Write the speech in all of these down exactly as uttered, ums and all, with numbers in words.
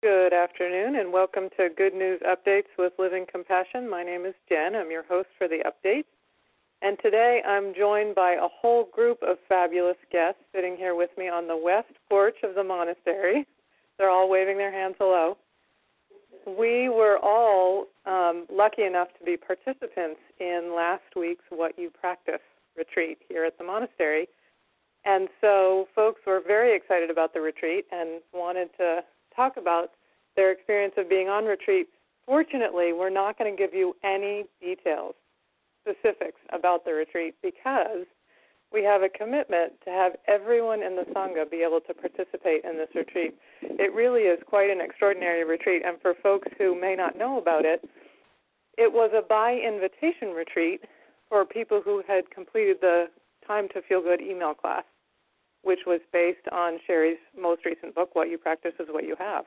Good afternoon and welcome to Good News Updates with Living Compassion. My name is Jen. I'm your host for the update. And today I'm joined by a whole group of fabulous guests sitting here with me on the west porch of the monastery. They're all waving their hands hello. We were all um, lucky enough to be participants in last week's What You Practice retreat here at the monastery. And so folks were very excited about the retreat and wanted to talk about their experience of being on retreat. Fortunately, we're not going to give you any details, specifics about the retreat because we have a commitment to have everyone in the Sangha be able to participate in this retreat. It really is quite an extraordinary retreat, and for folks who may not know about it, it was a by-invitation retreat for people who had completed the Time to Feel Good email class, which was based on Sherry's most recent book, What You Practice is What You Have.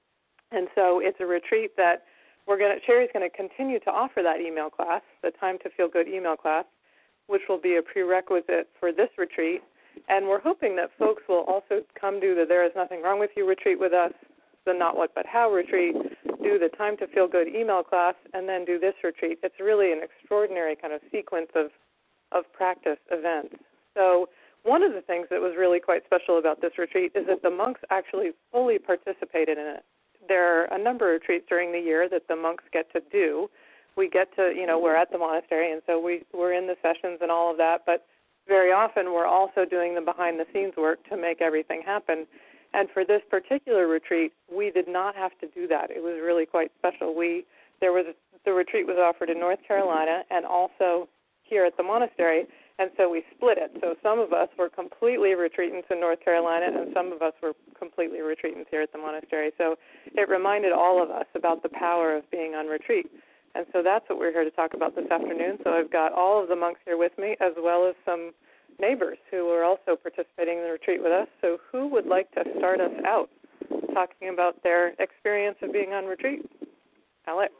And so it's a retreat that we're going to, Sherry's going to continue to offer that email class, the Time to Feel Good email class, which will be a prerequisite for this retreat. And we're hoping that folks will also come do the There Is Nothing Wrong With You retreat with us, the Not What But How retreat, do the Time to Feel Good email class, and then do this retreat. It's really an extraordinary kind of sequence of, of practice events. So one of the things that was really quite special about this retreat is that the monks actually fully participated in it. There are a number of retreats during the year that the monks get to do. We get to, you know, we're at the monastery, and so we, we're in the sessions and all of that, but very often we're also doing the behind-the-scenes work to make everything happen. And for this particular retreat, we did not have to do that. It was really quite special. We there was the retreat was offered in North Carolina and also here at the monastery, and so we split it. So some of us were completely retreatants in North Carolina, and some of us were completely retreatants here at the monastery. So it reminded all of us about the power of being on retreat. And so that's what we're here to talk about this afternoon. So I've got all of the monks here with me, as well as some neighbors who are also participating in the retreat with us. So who would like to start us out talking about their experience of being on retreat? Alex.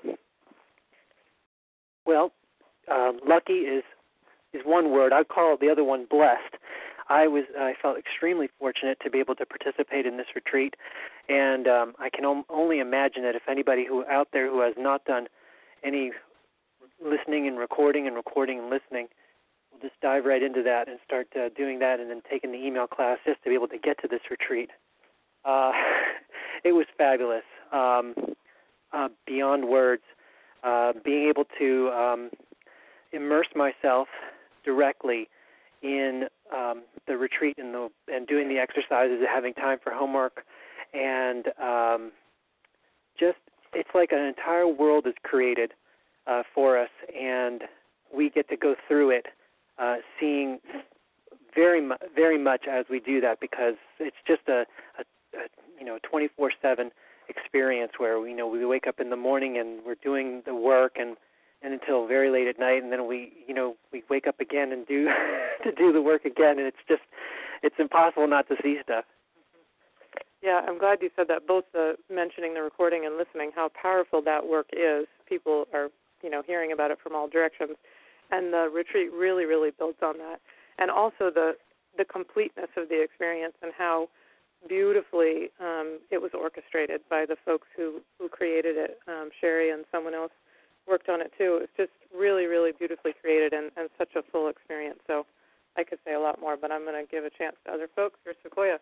Well, um, lucky is is one word. I'd call the other one blessed. I was I felt extremely fortunate to be able to participate in this retreat, and um, I can om- only imagine that if anybody who out there who has not done any listening and recording and recording and listening will just dive right into that and start uh, doing that and then taking the email class just to be able to get to this retreat. Uh, it was fabulous, um, uh, beyond words. Uh, being able to um, immerse myself directly in um, the retreat and, the, and doing the exercises and having time for homework, and um, just it's like an entire world is created uh, for us, and we get to go through it, uh, seeing very mu- very much as we do that, because it's just a, a, a you know twenty-four seven experience where we you know we wake up in the morning and we're doing the work and. and until very late at night, and then we, you know, we wake up again and do to do the work again, and it's just, it's impossible not to see stuff. Yeah, I'm glad you said that. Both the mentioning the recording and listening, how powerful that work is. People are, you know, hearing about it from all directions, and the retreat really, really builds on that. And also the the completeness of the experience and how beautifully um, it was orchestrated by the folks who who created it. Um, Sherry and someone else worked on it too. It was just really, really beautifully created and, and such a full experience. So I could say a lot more, but I'm going to give a chance to other folks. Here's Sequoia.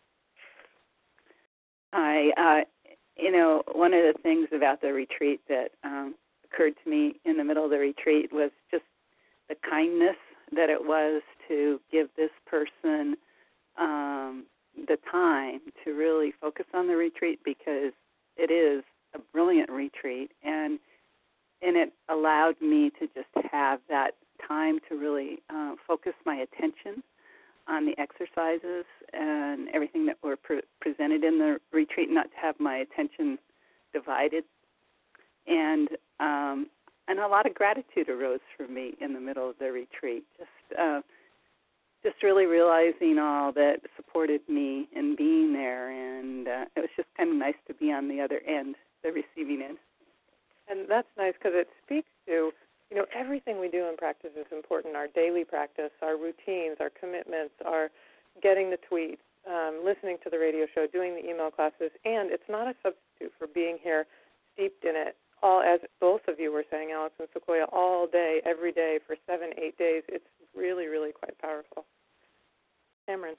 Hi. Uh, you know, one of the things about the retreat that um, occurred to me in the middle of the retreat was just the kindness that it was to give this person um, the time to really focus on the retreat, because it is a brilliant retreat, and And it allowed me to just have that time to really uh, focus my attention on the exercises and everything that were pre- presented in the retreat, not to have my attention divided. And um, and a lot of gratitude arose for me in the middle of the retreat, just uh, just really realizing all that supported me in being there. And uh, it was just kind of nice to be on the other end, the receiving end. And that's nice because it speaks to, you know, everything we do in practice is important. Our daily practice, our routines, our commitments, our getting the tweets, um, listening to the radio show, doing the email classes, and it's not a substitute for being here, steeped in it, all as both of you were saying, Alex and Sequoia, all day, every day for seven, eight days. It's really, really quite powerful. Cameron.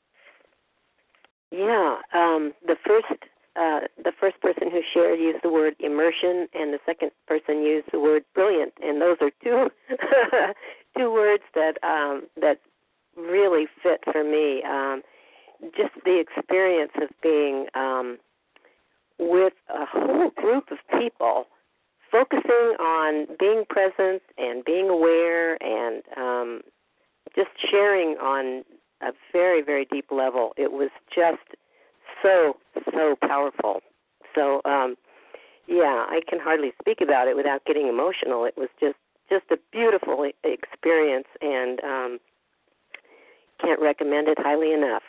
Yeah, um, the first uh, the first person who shared used the word immersion, and the second person used the word brilliant, and those are two two words that um, that really fit for me. Um, just the experience of being um, with a whole group of people, focusing on being present and being aware, and um, just sharing on a very, very deep level. It was just so, so powerful. So, um, yeah, I can hardly speak about it without getting emotional. It was just, just a beautiful experience, and um, can't recommend it highly enough.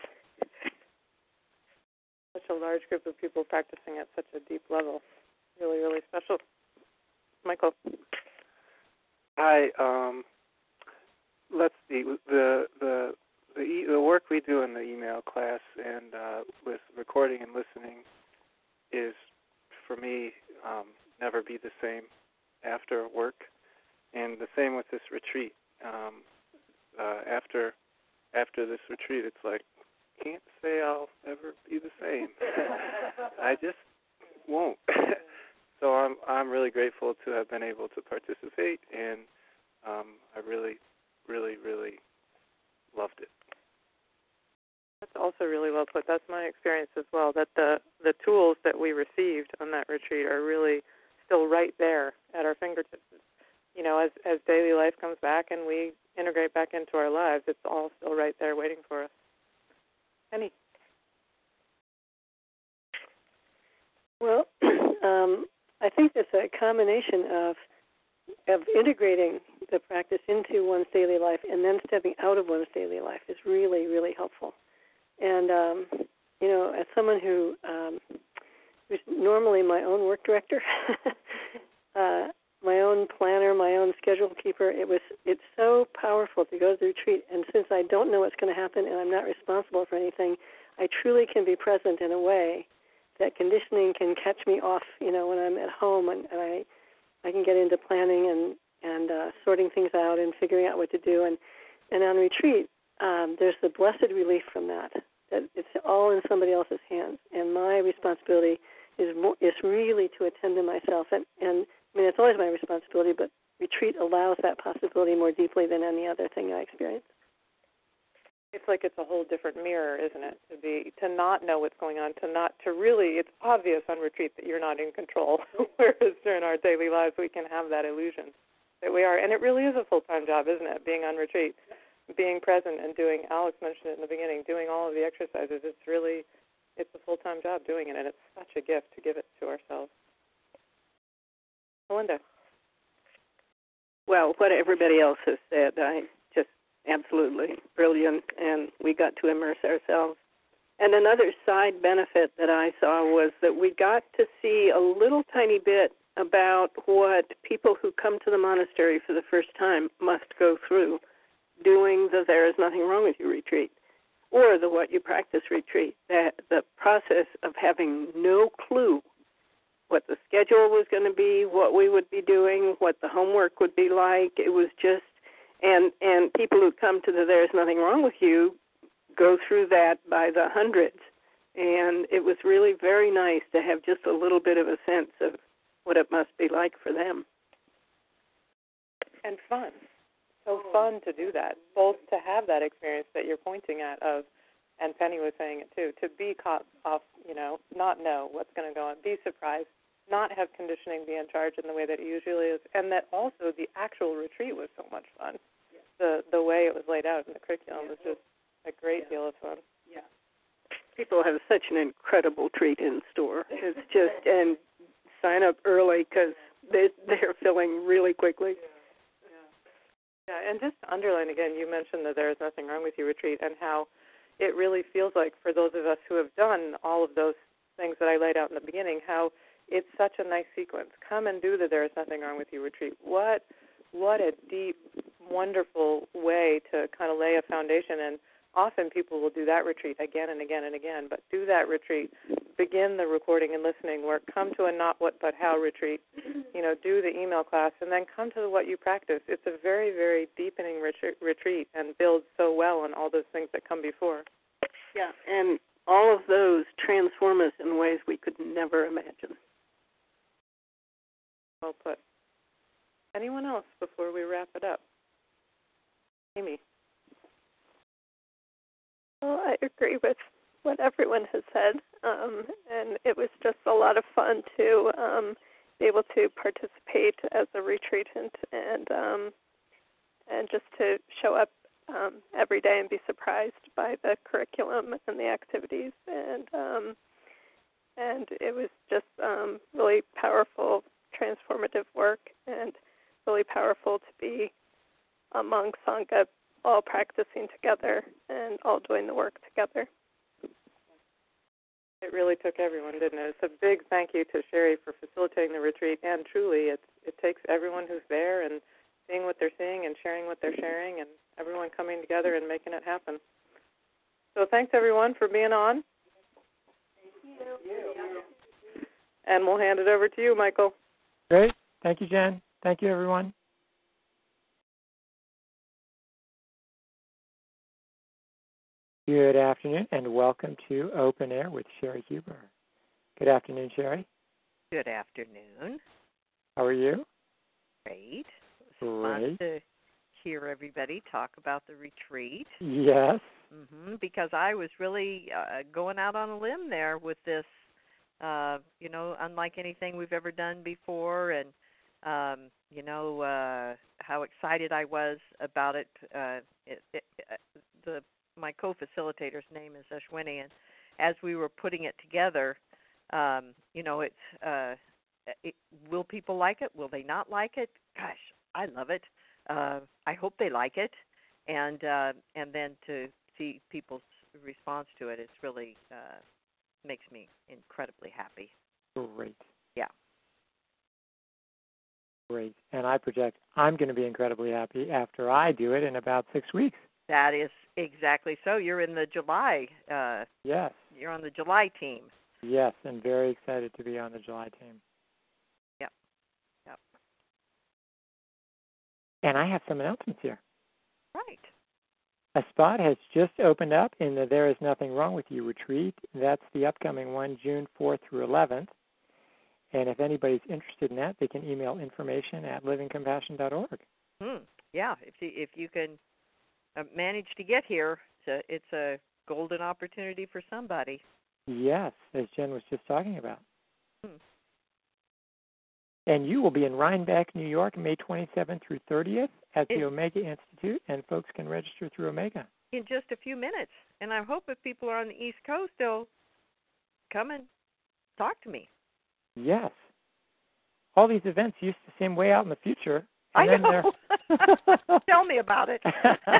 Such a large group of people practicing at such a deep level. Really, really special. Michael. Hi. Um, let's see. The the the, e- the work we do in the email class and uh, with recording and listening is, for me, um, never be the same after work. And the same with this retreat. Um, uh, after after this retreat, it's like, can't say I'll ever be the same. I just won't. So I'm I'm really grateful to have been able to participate, and um, I really, really, really loved it. That's also really well put. That's my experience as well, that the, the tools that we received on that retreat are really still right there at our fingertips. You know, as, as daily life comes back and we integrate back into our lives, it's all still right there waiting for us. Penny. Well, um, I think it's a combination of of integrating the practice into one's daily life and then stepping out of one's daily life is really, really helpful. And, um, you know, as someone who um, who's normally my own work director, uh, my own planner, my own schedule keeper, it was it's so powerful to go to the retreat. And since I don't know what's going to happen and I'm not responsible for anything, I truly can be present in a way that conditioning can catch me off, you know, when I'm at home, and, and I I can get into planning and, and uh, sorting things out and figuring out what to do. And, and on retreat, um, there's the blessed relief from that, that it's all in somebody else's hands. And my responsibility is more, is really to attend to myself. And, and I mean, it's always my responsibility, but retreat allows that possibility more deeply than any other thing I experience. It's like it's a whole different mirror, isn't it? To be to not know what's going on, to not to really, it's obvious on retreat that you're not in control. Whereas during our daily lives, we can have that illusion that we are, and it really is a full-time job, isn't it? Being on retreat, being present, and doing. Alex mentioned it in the beginning, doing all of the exercises. It's really, it's a full-time job doing it, and it's such a gift to give it to ourselves. Melinda. Well, what everybody else has said, I just absolutely brilliant, and we got to immerse ourselves. And another side benefit that I saw was that we got to see a little tiny bit about what people who come to the monastery for the first time must go through doing the There Is Nothing Wrong With You retreat, or the What You Practice retreat, that the process of having no clue what the schedule was going to be, what we would be doing, what the homework would be like. It was just, and and people who come to the There's Nothing Wrong With You go through that by the hundreds. And it was really very nice to have just a little bit of a sense of what it must be like for them. And fun. So fun to do that, both to have that experience that you're pointing at of, and Penny was saying it too, to be caught off, you know, not know what's going to go on, be surprised, not have conditioning be in charge in the way that it usually is, and that also the actual retreat was so much fun. Yeah. The the way it was laid out in the curriculum yeah. was just a great yeah. deal of fun. Yeah. People have such an incredible treat in store. It's just, and sign up early because they, they're filling really quickly. Yeah. yeah. Yeah, and just to underline again, you mentioned the There Is Nothing Wrong With You retreat and how it really feels like for those of us who have done all of those things that I laid out in the beginning, how it's such a nice sequence. Come and do the There Is Nothing Wrong With You retreat. What what a deep, wonderful way to kind of lay a foundation. And often people will do that retreat again and again and again, but do that retreat. Begin the recording and listening work. Come to a not what but how retreat. You know, do the email class, and then come to the what you practice. It's a very, very deepening retreat and builds so well on all those things that come before. Yeah, and all of those transform us in ways we could never imagine. Well put. Anyone else before we wrap it up? Amy. Well, I agree with what everyone has said, um, and it was just a lot of fun to um, be able to participate as a retreatant and um, and just to show up um, every day and be surprised by the curriculum and the activities, and um, and it was just um, really powerful, transformative work, and really powerful to be among Sangha, all practicing together and all doing the work together. It really took everyone, didn't it? It's a big thank you to Sherry for facilitating the retreat, and truly it's, it takes everyone who's there and seeing what they're seeing and sharing what they're sharing and everyone coming together and making it happen. So thanks, everyone, for being on. Thank you. And we'll hand it over to you, Michael. Great. Thank you, Jen. Thank you, everyone. Good afternoon, and welcome to Open Air with Sherry Huber. Good afternoon, Sherry. Good afternoon. How are you? Great. It was Great. fun to hear everybody talk about the retreat. Yes. Mm-hmm, because I was really uh, going out on a limb there with this, uh, you know, unlike anything we've ever done before, and, um, you know, uh, how excited I was about it. Uh, it, it uh, the My co-facilitator's name is Ashwini, and as we were putting it together, um, you know, it's uh, it, will people like it? Will they not like it? Gosh, I love it. Uh, I hope they like it, and uh, and then to see people's response to it, it's really uh, makes me incredibly happy. Great. Yeah. Great. And I project I'm going to be incredibly happy after I do it in about six weeks. That is exactly so. You're in the July. Uh, yes. You're on the July team. Yes, and very excited to be on the July team. Yep. Yep. And I have some announcements here. Right. A spot has just opened up in the There Is Nothing Wrong With You retreat. That's the upcoming one, June fourth through eleventh. And if anybody's interested in that, they can email information at living compassion dot org. Hmm. Yeah. If you, if you can uh, manage to get here, it's a, it's a golden opportunity for somebody. Yes, as Jen was just talking about. Hmm. And you will be in Rhinebeck, New York, May twenty-seventh through thirtieth at the in, Omega Institute, and folks can register through Omega. In just a few minutes. And I hope if people are on the East Coast, they'll come and talk to me. Yes. All these events used to seem way out in the future. And I then know. Tell me about it.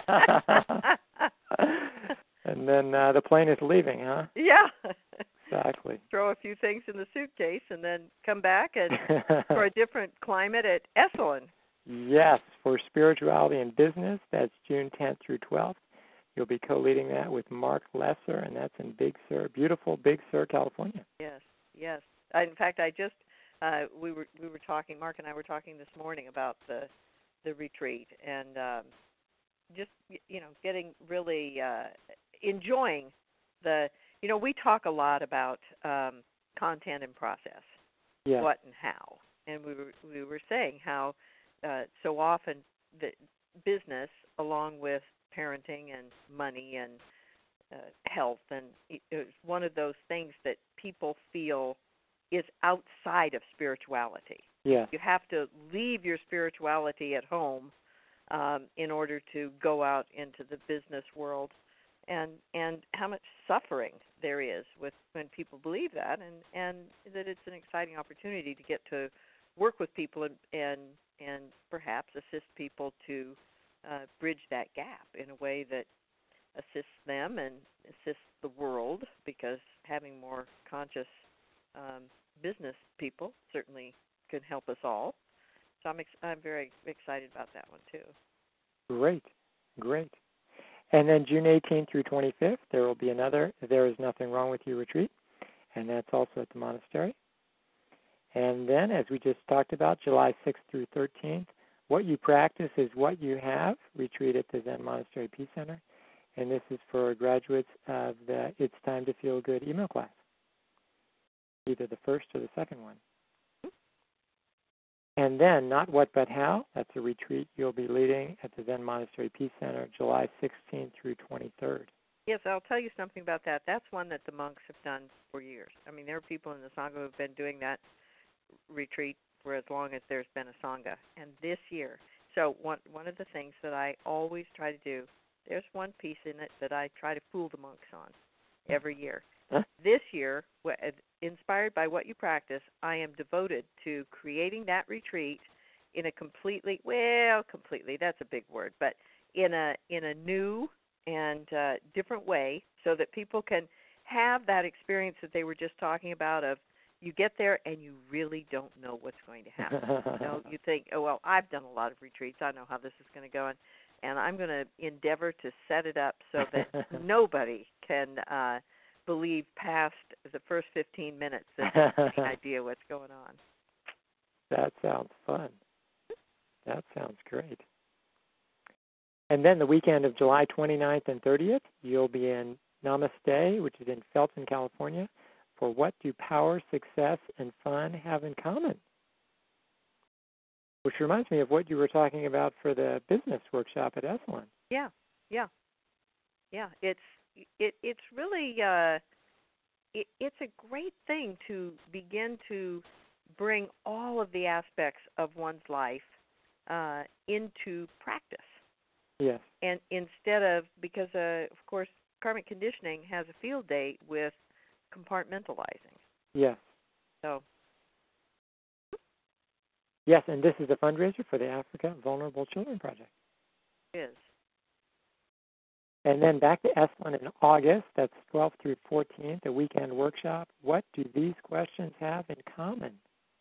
And then uh, the plane is leaving, huh? Yeah. Exactly. Throw a few things in the suitcase and then come back and for a different climate at Esalen. Yes, for Spirituality and Business. That's June tenth through twelfth. You'll be co-leading that with Mark Lesser, and that's in Big Sur, beautiful Big Sur, California. Yes, yes. I, in fact, I just uh, we were we were talking. Mark and I were talking this morning about the the retreat and um, just you know getting really uh, enjoying the. You know, we talk a lot about um, content and process, yeah. what and how, and we were we were saying how uh, so often the business, along with parenting and money and uh, health, and it's one of those things that people feel is outside of spirituality. Yeah. You have to leave your spirituality at home um, in order to go out into the business world. And and how much suffering there is with when people believe that, and, and that it's an exciting opportunity to get to work with people and and, and perhaps assist people to uh, bridge that gap in a way that assists them and assists the world, because having more conscious um, business people certainly could help us all. So I'm ex- I'm very excited about that one too. Great, great. And then June eighteenth through twenty-fifth, there will be another There Is Nothing Wrong With You retreat, and that's also at the monastery. And then, as we just talked about, July sixth through thirteenth, What You Practice is What You Have retreat at the Zen Monastery Peace Center. And this is for graduates of the It's Time to Feel Good email class, either the first or the second one. And then, Not What But How, that's a retreat you'll be leading at the Zen Monastery Peace Center, July sixteenth through twenty-third. Yes, I'll tell you something about that. That's one that the monks have done for years. I mean, there are people in the Sangha who have been doing that retreat for as long as there's been a Sangha. And this year, so one one of the things that I always try to do, there's one piece in it that I try to fool the monks on every year. Huh? This year, inspired by What You Practice, I am devoted to creating that retreat in a completely, well, completely, that's a big word, but in a in a new and uh, different way so that people can have that experience that they were just talking about of you get there and you really don't know what's going to happen. You know, you think, oh, well, I've done a lot of retreats. I know how this is going to go. And, and I'm going to endeavor to set it up so that nobody can uh, believe past the first fifteen minutes that they have any idea what's going on. That sounds fun. That sounds great. And then the weekend of July twenty-ninth and thirtieth, you'll be in Namaste, which is in Felton, California, for What Do Power, Success, and Fun Have in Common? Which reminds me of what you were talking about for the business workshop at Esalen. Yeah, yeah, yeah. It's it it's really uh, it, it's a great thing to begin to bring all of the aspects of one's life uh, into practice. Yes. And instead of, because uh, of course karmic conditioning has a field day with compartmentalizing. Yes. So. Yes, and this is a fundraiser for the Africa Vulnerable Children Project. It is. And then back to Esalen in August, that's twelfth through fourteenth, a weekend workshop. What do these questions have in common?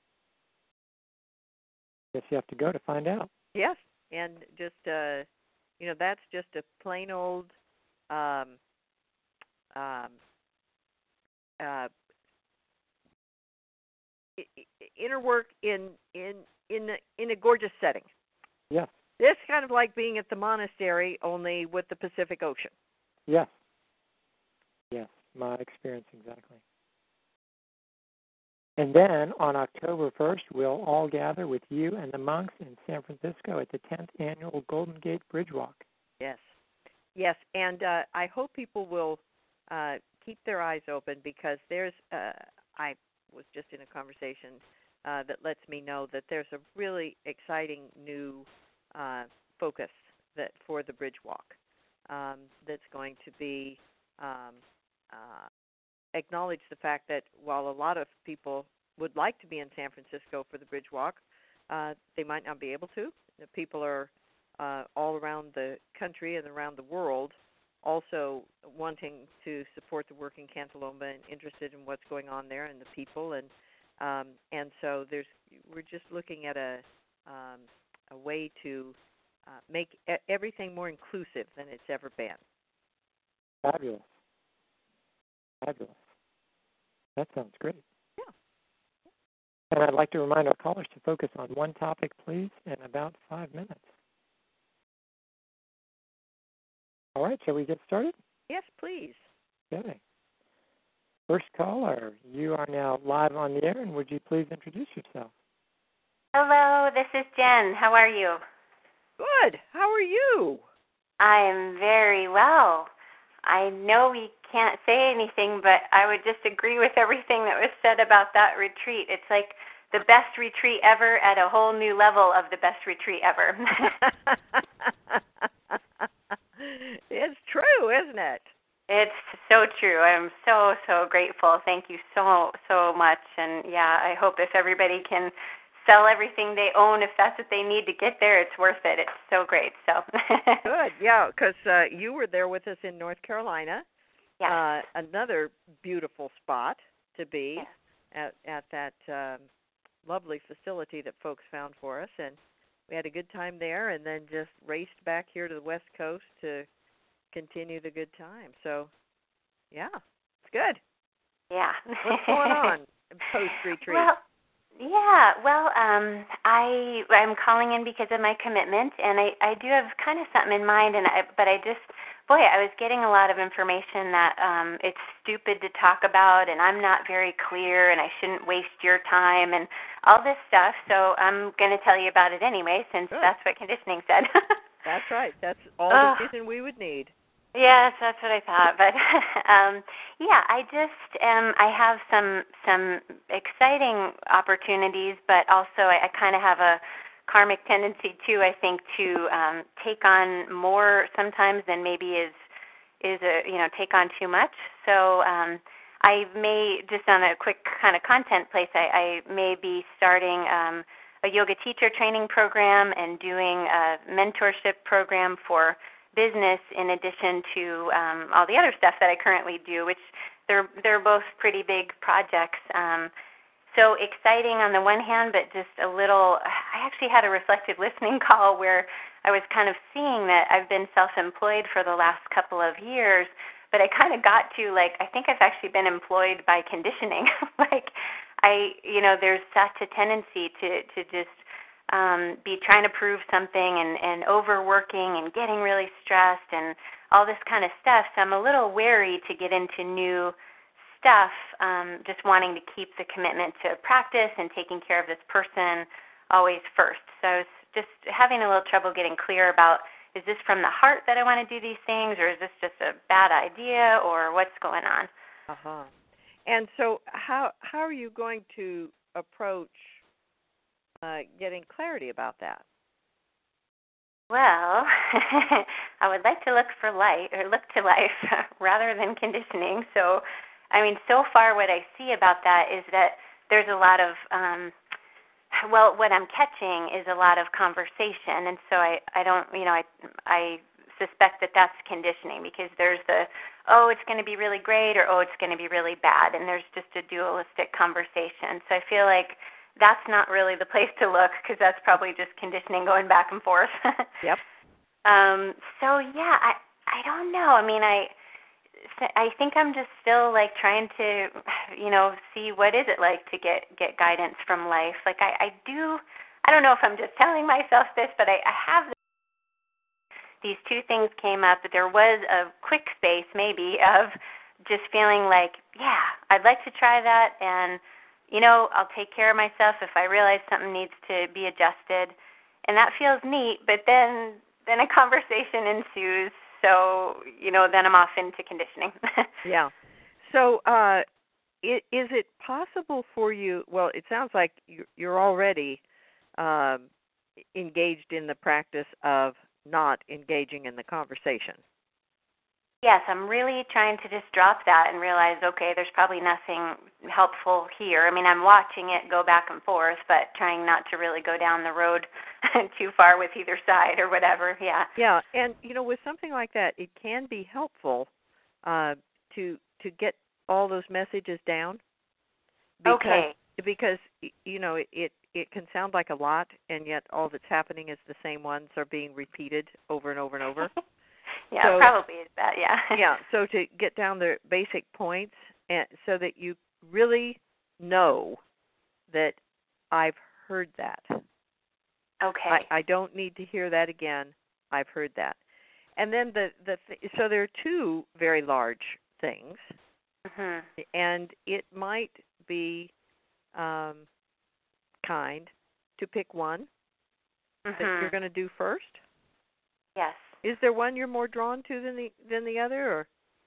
Guess you have to go to find out. Yes, and just, uh, you know, that's just a plain old um, um, uh, inner work in in in a, in a gorgeous setting. Yes. This kind of like being at the monastery, only with the Pacific Ocean. Yes. Yes, my experience exactly. And then on October first, we'll all gather with you and the monks in San Francisco at the tenth Annual Golden Gate Bridge Walk. Yes. Yes, and uh, I hope people will uh, keep their eyes open because there's, uh, I was just in a conversation uh, that lets me know that there's a really exciting new uh, focus that for the Bridge Walk um, that's going to be um, uh, acknowledge the fact that while a lot of people would like to be in San Francisco for the Bridge Walk, uh, they might not be able to. The people are uh, all around the country and around the world also wanting to support the work in Cantaloma and interested in what's going on there and the people. And um, and so there's we're just looking at a, um, a way to uh, make e- everything more inclusive than it's ever been. Fabulous. Fabulous. That sounds great. Yeah. And I'd like to remind our callers to focus on one topic, please, in about five minutes. All right, shall we get started? Yes, please. Okay. First caller, you are now live on the air, and would you please introduce yourself? Hello, this is Jen. How are you? Good. How are you? I am very well. I know we can't say anything, but I would just agree with everything that was said about that retreat. It's like the best retreat ever at a whole new level of the best retreat ever. It's true, isn't it? It's so true. I'm so, so grateful. Thank you so, so much. And, yeah, I hope if everybody can sell everything they own, if that's what they need to get there, it's worth it. It's so great. So Good, yeah, because uh, you were there with us in North Carolina. Yeah. Uh, another beautiful spot to be Yes. at, at that um, lovely facility that folks found for us. And we had a good time there and then just raced back here to the West Coast to continue the good time. So, yeah, it's good. Yeah. What's going on post-retreat? Well, yeah, well, um, I, I'm calling in because of my commitment, and I, I do have kind of something in mind, and I, but I just, boy, I was getting a lot of information that um, it's stupid to talk about, and I'm not very clear, and I shouldn't waste your time, and all this stuff, so I'm going to tell you about it anyway, since Good. That's what conditioning said. That's right. That's all oh. the reason we would need. Yes, that's what I thought. But um, yeah, I just um, I have some some exciting opportunities, but also I, I kind of have a karmic tendency too. I think to um, take on more sometimes than maybe is is a you know take on too much. So um, I may just on a quick kind of content place. I, I may be starting um, a yoga teacher training program and doing a mentorship program for business in addition to um, all the other stuff that I currently do, which they're they're both pretty big projects. Um, so exciting on the one hand, but just a little, I actually had a reflective listening call where I was kind of seeing that I've been self-employed for the last couple of years, but I kind of got to like, I think I've actually been employed by conditioning. like I, you know, there's such a tendency to, to just Um, be trying to prove something and, and overworking and getting really stressed and all this kind of stuff. So I'm a little wary to get into new stuff, um, just wanting to keep the commitment to practice and taking care of this person always first. So I was just having a little trouble getting clear about, is this from the heart that I want to do these things, or is this just a bad idea, or what's going on? Uh-huh. And so how how are you going to approach Uh, getting clarity about that? Well, I would like to look for light or look to life rather than conditioning. So, I mean, so far what I see about that is that there's a lot of, um, well, what I'm catching is a lot of conversation, and so I, I don't, you know, I, I suspect that that's conditioning because there's the, oh, it's going to be really great, or oh, it's going to be really bad, and there's just a dualistic conversation. So I feel like that's not really the place to look because that's probably just conditioning going back and forth. Yep. Um, so yeah, I I don't know. I mean, I I think I'm just still like trying to, you know, see what is it like to get get guidance from life. Like I I do. I don't know if I'm just telling myself this, but I, I have this, these two things came up. But there was a quick space maybe of just feeling like, yeah, I'd like to try that and. You know, I'll take care of myself if I realize something needs to be adjusted. And that feels neat, but then then a conversation ensues. So, you know, then I'm off into conditioning. Yeah. So uh, it, is it possible for you, well, it sounds like you're already um, engaged in the practice of not engaging in the conversation. Yes, I'm really trying to just drop that and realize, okay, there's probably nothing helpful here. I mean, I'm watching it go back and forth, but trying not to really go down the road too far with either side or whatever, yeah. Yeah, and, you know, with something like that, it can be helpful uh, to to get all those messages down. Because, okay. Because, you know, it, it, it can sound like a lot, and yet all that's happening is the same ones are being repeated over and over and over. Yeah, so, probably is that, yeah. Yeah, so to get down the basic points and so that you really know that I've heard that. Okay. I, I don't need to hear that again. I've heard that. And then the, the th- so there are two very large things, mm-hmm. and it might be um, kind to pick one mm-hmm. that you're going to do first. Yes. Is there one you're more drawn to than the than the other, or?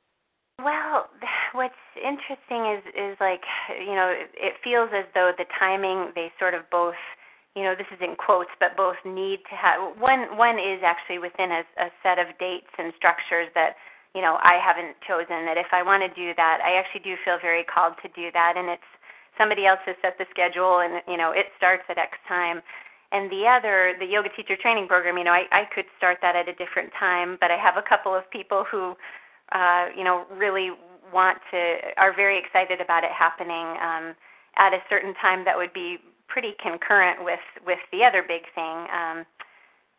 Well, what's interesting is is like, you know, it, it feels as though the timing, they sort of both, you know, this is in quotes, but both need to have, one one is actually within a, a set of dates and structures that, you know, I haven't chosen, that if I want to do that, I actually do feel very called to do that, and it's somebody else has set the schedule, and, you know, it starts at X time. And the other, the yoga teacher training program, you know, I, I could start that at a different time, but I have a couple of people who, uh, you know, really want to, are very excited about it happening um, at a certain time that would be pretty concurrent with, with the other big thing. Um,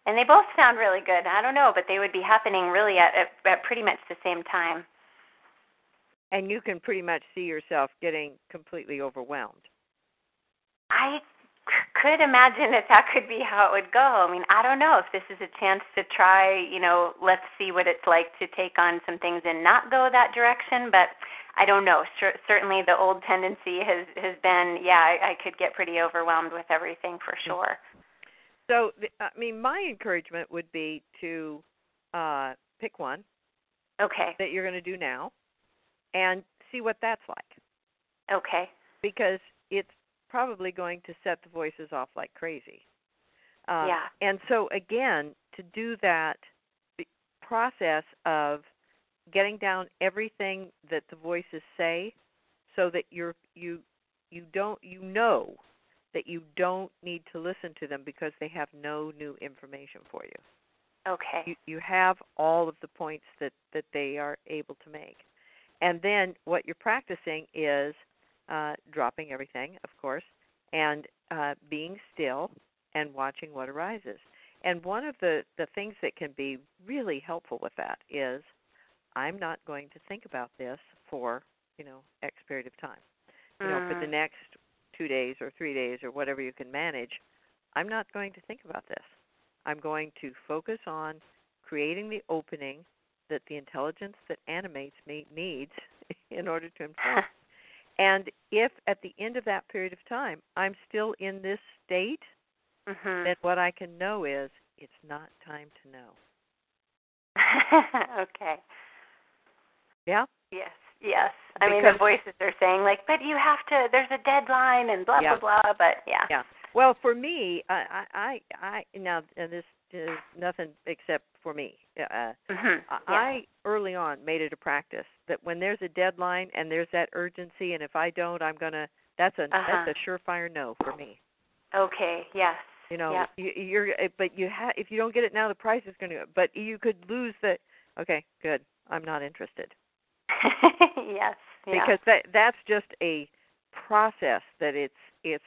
And they both sound really good. I don't know, but they would be happening really at, at, at pretty much the same time. And you can pretty much see yourself getting completely overwhelmed. I could imagine that that could be how it would go. I mean, I don't know if this is a chance to try, you know, let's see what it's like to take on some things and not go that direction, but I don't know. Certainly the old tendency has, has been, yeah, I, I could get pretty overwhelmed with everything for sure. So, I mean, my encouragement would be to uh, pick one okay. that you're going to do now and see what that's like. Okay. Because it's probably going to set the voices off like crazy. Um, yeah. And so, again, to do that process of getting down everything that the voices say, so that you're you you don't you know that you don't need to listen to them because they have no new information for you. Okay. You you have all of the points that, that they are able to make, and then what you're practicing is uh, dropping everything, of course, and uh, being still and watching what arises. And one of the, the things that can be really helpful with that is, I'm not going to think about this for, you know, X period of time. You know, mm. for the next two days or three days or whatever you can manage, I'm not going to think about this. I'm going to focus on creating the opening that the intelligence that animates me needs in order to inform. And if at the end of that period of time I'm still in this state, mm-hmm. then what I can know is it's not time to know. Okay. Yeah? Yes, yes. I Because, mean, the voices are saying, like, but you have to, there's a deadline and blah, yeah. blah, blah, but yeah. Yeah. Well, for me, I, I, I now, and this is nothing except for me. Uh, mm-hmm. I, yeah. early on, made it a practice that when there's a deadline and there's that urgency, and if I don't, I'm going to, that's a uh-huh. that's a surefire no for me. Okay, yes. You know, yeah. you, you're, but you ha- if you don't get it now, the price is going to, but you could lose the, okay, good, I'm not interested. Yes. Yeah. Because that that's just a process that it's it's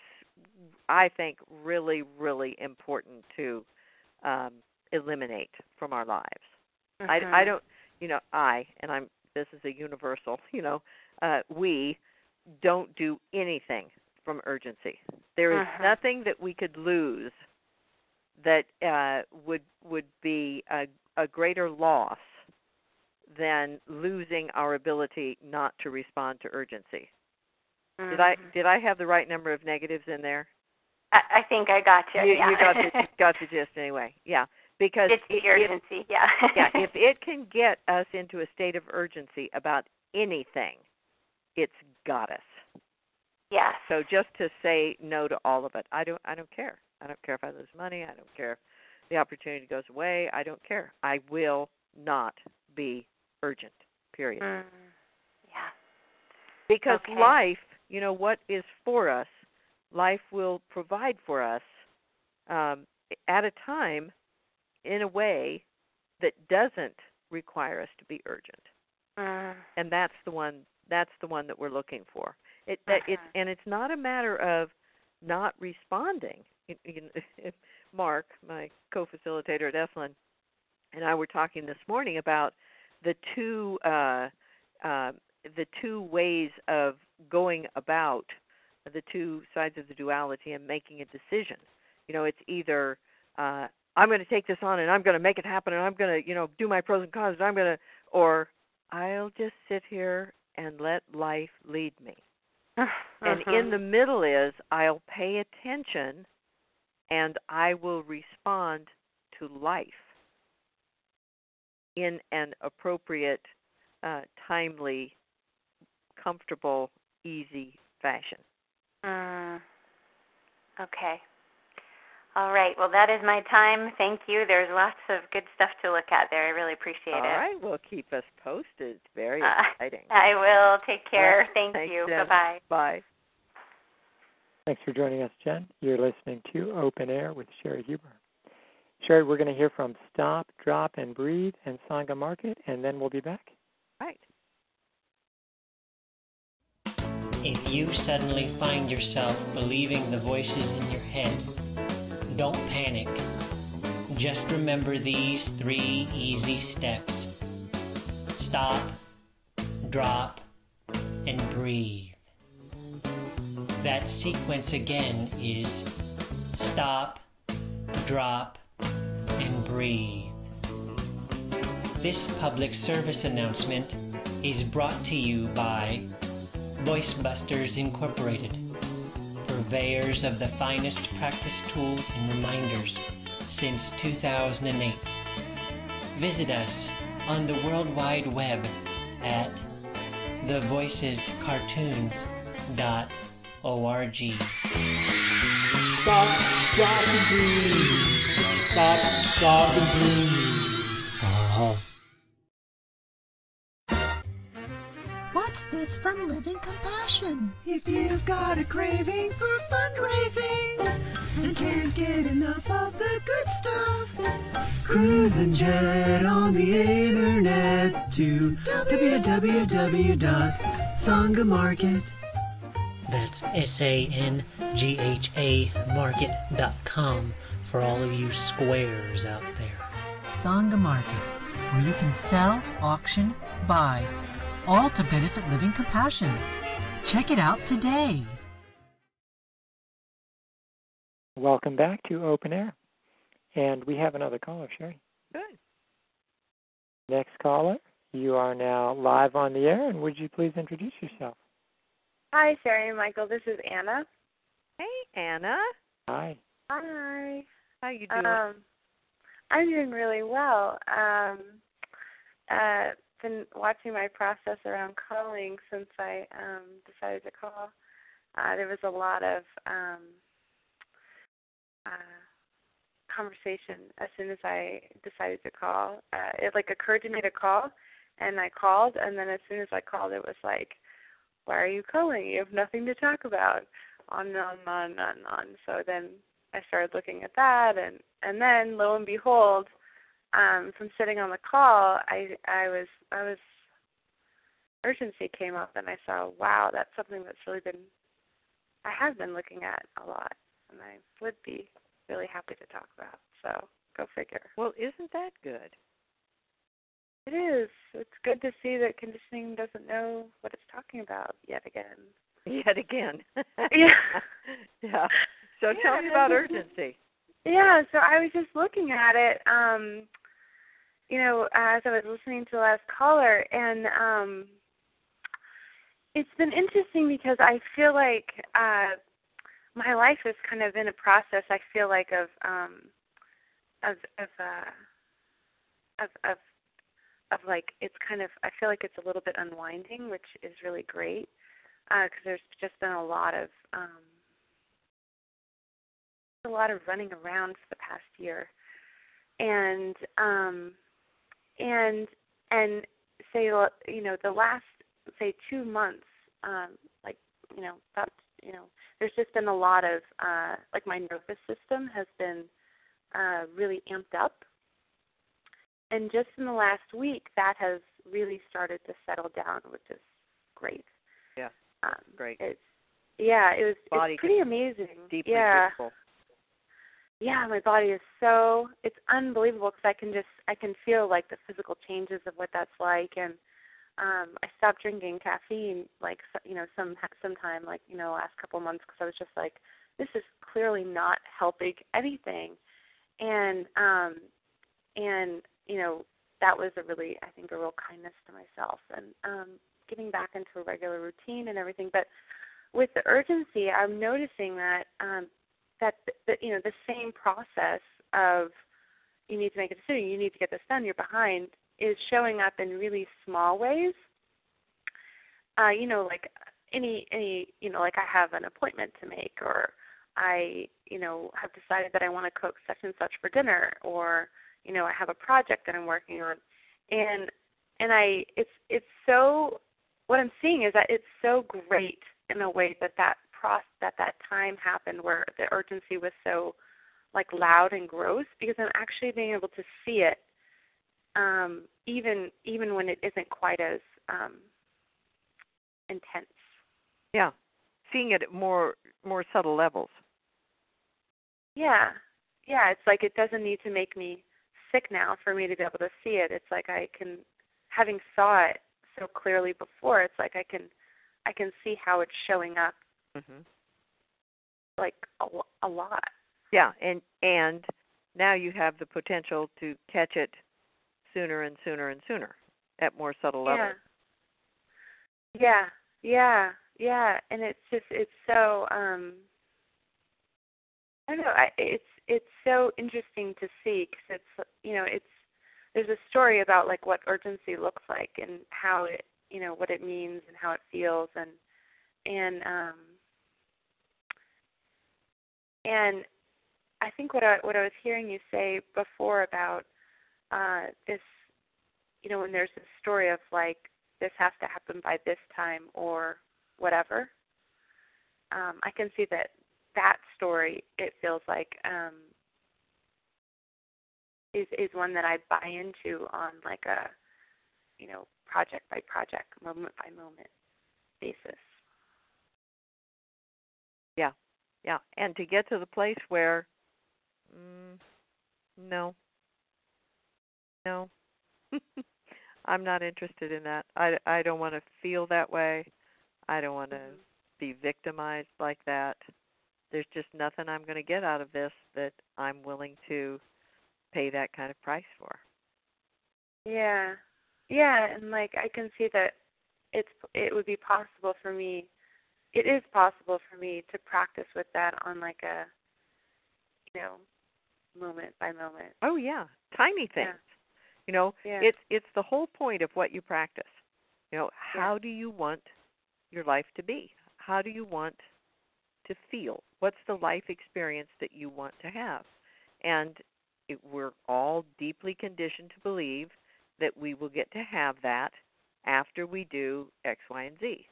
I think really really important to um, eliminate from our lives. Mm-hmm. I, I don't you know I and I'm this is a universal you know uh, we don't do anything from urgency. There is mm-hmm. nothing that we could lose that uh, would would be a, a greater loss than losing our ability not to respond to urgency. Mm-hmm. Did I did I have the right number of negatives in there? I, I think I got you. You, yeah. you got the got the gist anyway. Yeah, because it's the urgency. If, yeah. yeah. If it can get us into a state of urgency about anything, it's got us. Yes. So just to say no to all of it, I don't I don't care. I don't care if I lose money. I don't care if the opportunity goes away. I don't care. I will not be urgent, period. Mm, yeah. Because okay. life, you know, what is for us, life will provide for us um, at a time in a way that doesn't require us to be urgent. Mm. And that's the one that's the one that we're looking for. It that uh-huh. it's and it's not a matter of not responding. You, you, Mark, my co-facilitator at Esalen, and I were talking this morning about the two uh, uh, the two ways of going about the two sides of the duality and making a decision. You know, it's either uh, I'm going to take this on and I'm going to make it happen and I'm going to, you know, do my pros and cons and I'm going to, or I'll just sit here and let life lead me. Uh-huh. And in the middle is I'll pay attention and I will respond to life in an appropriate, uh, timely, comfortable, easy fashion. Mm. Okay. All right. Well, that is my time. Thank you. There's lots of good stuff to look at there. I really appreciate All it. All right. Well, keep us posted. It's very uh, exciting. I will. Take care. Well, Thank thanks, you. Jen. Bye-bye. Bye. Thanks for joining us, Jen. You're listening to Open Air with Sherry Huber. Sherry, we're going to hear from Stop, Drop, and Breathe and Sangha Market, and then we'll be back. Right. If you suddenly find yourself believing the voices in your head, don't panic. Just remember these three easy steps. Stop, drop, and breathe. That sequence again is stop, drop, and breathe. This public service announcement is brought to you by VoiceBusters Incorporated, purveyors of the finest practice tools and reminders since two thousand eight. Visit us on the World Wide Web at the voices cartoons dot org. Stop, drop, and breathe. Stop, drop, and breathe. Uh-huh. What's this from Living Compassion? If you've got a craving for fundraising and can't get enough of the good stuff, cruise and jet on the internet to w w w dot sangha market. That's S A N G H A market dot com for all of you squares out there. Sangha Market, where you can sell, auction, buy, all to benefit Living Compassion. Check it out today. Welcome back to Open Air. And we have another caller, Sherry. Good. Next caller, you are now live on the air, and would you please introduce yourself? Hi, Sherry and Michael. This is Anna. Hey, Anna. Hi. Hi. How you doing? Um, I'm doing really well. Um, uh, been watching my process around calling since I um, decided to call. Uh, there was a lot of um, uh, conversation as soon as I decided to call. Uh, it like occurred to me to call, and I called, and then as soon as I called, it was like, why are you calling? You have nothing to talk about. On and on and on and on and on. So then I started looking at that, and, and then lo and behold, um, from sitting on the call, I I was I was urgency came up, and I saw, wow, that's something that's really been I have been looking at a lot, and I would be really happy to talk about. So go figure. Well, isn't that good? It is. It's good to see that conditioning doesn't know what it's talking about yet again. Yet again. Yeah. Yeah. So yeah, tell me about urgency. Yeah, so I was just looking at it, um, you know, as I was listening to the last caller, and um, it's been interesting because I feel like uh, my life is kind of in a process, I feel like, of um, of of, uh, of of of like, it's kind of, I feel like it's a little bit unwinding, which is really great, because uh, there's just been a lot of um, a lot of running around for the past year, and um, and and say, you know, the last say two months, um, like you know, about you know, there's just been a lot of uh, like my nervous system has been uh, really amped up. And just in the last week, that has really started to settle down, which is great. Yeah, um, great. It's, yeah, it was body it's pretty amazing. Deeply yeah. grateful. Yeah, my body is so, it's unbelievable because I can just, I can feel like the physical changes of what that's like. And um, I stopped drinking caffeine, like, you know, some sometime, like, you know, last couple of months because I was just like, this is clearly not helping anything. And, um, and, you know, that was a really, I think, a real kindness to myself and um, getting back into a regular routine and everything. But with the urgency, I'm noticing that um, that, that, you know, the same process of you need to make a decision, you need to get this done, you're behind, is showing up in really small ways. Uh, you know, like any, any, you know, like I have an appointment to make, or I, you know, have decided that I want to cook such and such for dinner, or you know, I have a project that I'm working on, and and I it's it's so what I'm seeing is that it's so great in a way that that process that that time happened where the urgency was so like loud and gross, because I'm actually being able to see it um, even even when it isn't quite as um, intense. Yeah, seeing it at more more subtle levels. Yeah. yeah, it's like it doesn't need to make me sick now for me to be able to see it. It's like I can, having saw it so clearly before, it's like I can, I can see how it's showing up, mm-hmm. like a, a lot. Yeah, and and now you have the potential to catch it sooner and sooner and sooner at more subtle yeah. levels. Yeah, yeah, yeah, and it's just it's so um, I don't know. I, it's it's so interesting to see because it's you know it's there's a story about like what urgency looks like and how it you know what it means and how it feels and and um, and I think what I what I was hearing you say before about uh, this you know when there's this story of like this has to happen by this time or whatever. Um, I can see that that story, it feels like, um, is is one that I buy into on like a, you know, project by project, moment by moment basis. Yeah, yeah. And to get to the place where, mm, no, no. I'm not interested in that. I, I don't want to feel that way. I don't want to mm-hmm. be victimized like that. There's just nothing I'm going to get out of this that I'm willing to pay that kind of price for. Yeah. Yeah, and like I can see that it's it would be possible for me. It is possible for me to practice with that on like a you know, moment by moment. Oh yeah, tiny things. Yeah. You know, yeah. it's it's the whole point of what you practice. You know, how yeah. do you want your life to be? How do you want to feel? What's the life experience that you want to have? And it, we're all deeply conditioned to believe that we will get to have that after we do X, Y, and Z.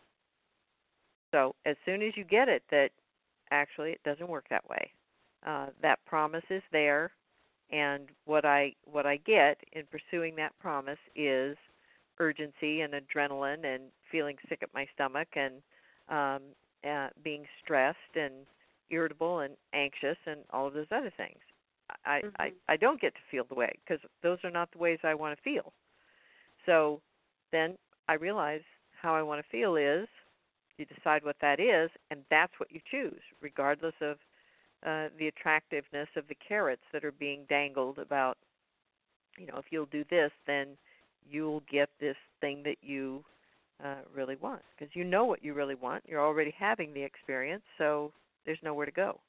So as soon as you get it that actually it doesn't work that way, uh, that promise is there. And what I what I get in pursuing that promise is urgency and adrenaline and feeling sick at my stomach and um, uh, being stressed and irritable and anxious and all of those other things. I, mm-hmm. I, I don't get to feel the way because those are not the ways I want to feel. So then I realize how I want to feel is you decide what that is, and that's what you choose, regardless of Uh, the attractiveness of the carrots that are being dangled about, you know, if you'll do this, then you'll get this thing that you uh, really want. Because you know what you really want. You're already having the experience, so there's nowhere to go.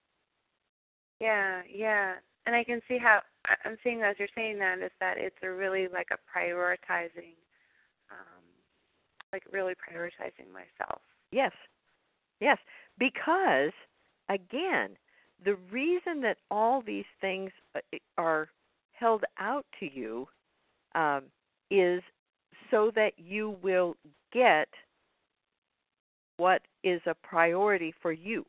Yeah, yeah. And I can see how, I'm seeing as you're saying that, is that it's a really like a prioritizing, um, like really prioritizing myself. Yes, yes. Because again, the reason that all these things are held out to you um, is so that you will get what is a priority for you.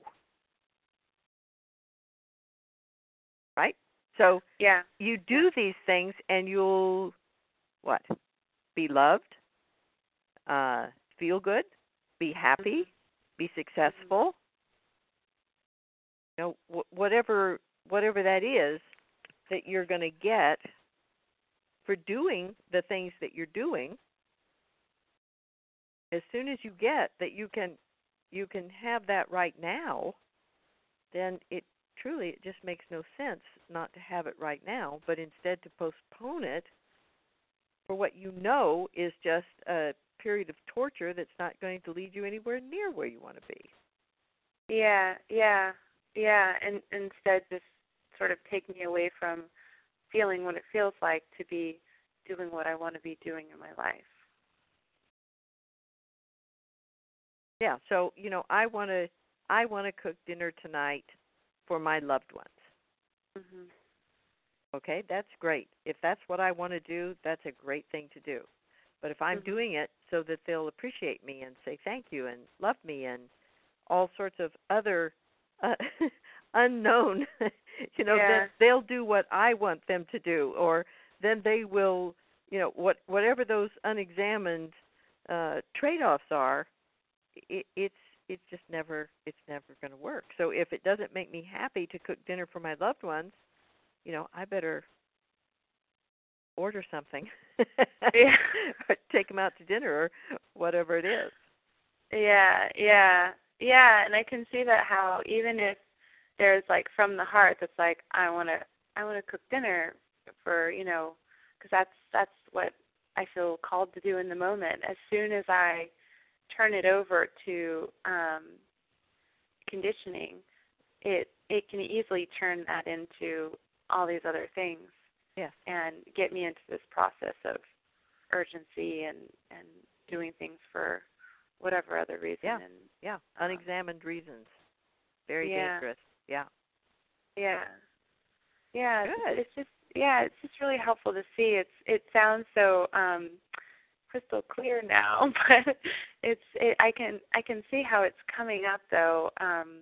Right? So yeah. you do yeah. these things and you'll, what? Be loved, uh, feel good, be happy, mm-hmm. be successful. Mm-hmm. You know, wh- whatever whatever that is that you're going to get for doing the things that you're doing, as soon as you get that you can you can have that right now, then it truly it just makes no sense not to have it right now, but instead to postpone it for what you know is just a period of torture that's not going to lead you anywhere near where you want to be. Yeah, yeah. Yeah, and instead just sort of take me away from feeling what it feels like to be doing what I want to be doing in my life. Yeah, so, you know, I want to I want to cook dinner tonight for my loved ones. Mm-hmm. Okay, that's great. If that's what I want to do, that's a great thing to do. But if I'm mm-hmm. doing it so that they'll appreciate me and say thank you and love me and all sorts of other uh, unknown, you know, yeah. then they'll do what I want them to do, or then they will, you know, what whatever those unexamined uh, trade-offs are, it, it's it's just never it's never going to work. So if it doesn't make me happy to cook dinner for my loved ones, you know, I better order something, yeah. or take them out to dinner or whatever it is. Yeah, yeah, yeah. And I can see that how even if there's like from the heart, that's like I want to I want to cook dinner for, you know, because that's that's what I feel called to do in the moment. As soon as I turn it over to um, conditioning, it it can easily turn that into all these other things. Yes. And get me into this process of urgency and, and doing things for whatever other reason. Yeah, and, yeah. Unexamined um, reasons. Very yeah. dangerous. Yeah. Yeah. Yeah. Good. It's just yeah, it's just really helpful to see. It's it sounds so um, crystal clear now, but it's it, I can I can see how it's coming up though. Um,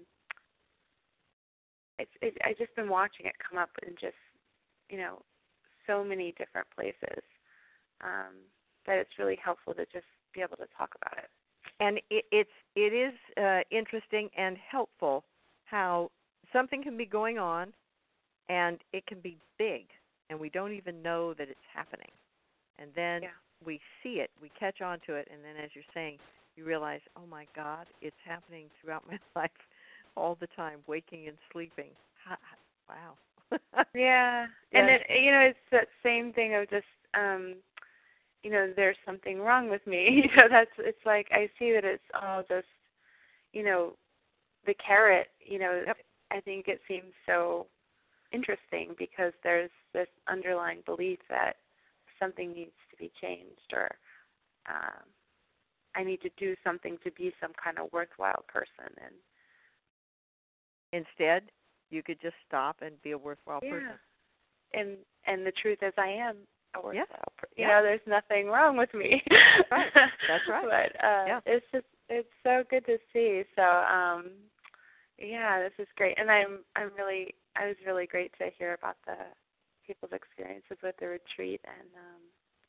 it's it, I've just been watching it come up and just you know. so many different places um, that it's really helpful to just be able to talk about it. And it, it's it is uh, interesting and helpful how something can be going on and it can be big and we don't even know that it's happening. And then yeah. we see it, we catch on to it, and then as you're saying, you realize, oh my God, it's happening throughout my life all the time, waking and sleeping. Wow. yeah, and yes. then you know it's that same thing of just um, you know there's something wrong with me. You know that's it's like I see that it's all just you know the carrot. You know yep. I think it seems so interesting because there's this underlying belief that something needs to be changed or um, I need to do something to be some kind of worthwhile person. And instead, you could just stop and be a worthwhile yeah. person. And and the truth is I am a worthwhile yeah. person. You yeah. know, there's nothing wrong with me. That's right. That's right. But uh, yeah. it's just it's so good to see. So um, yeah, this is great. And I'm I'm really I was really great to hear about the people's experiences with the retreat, and um,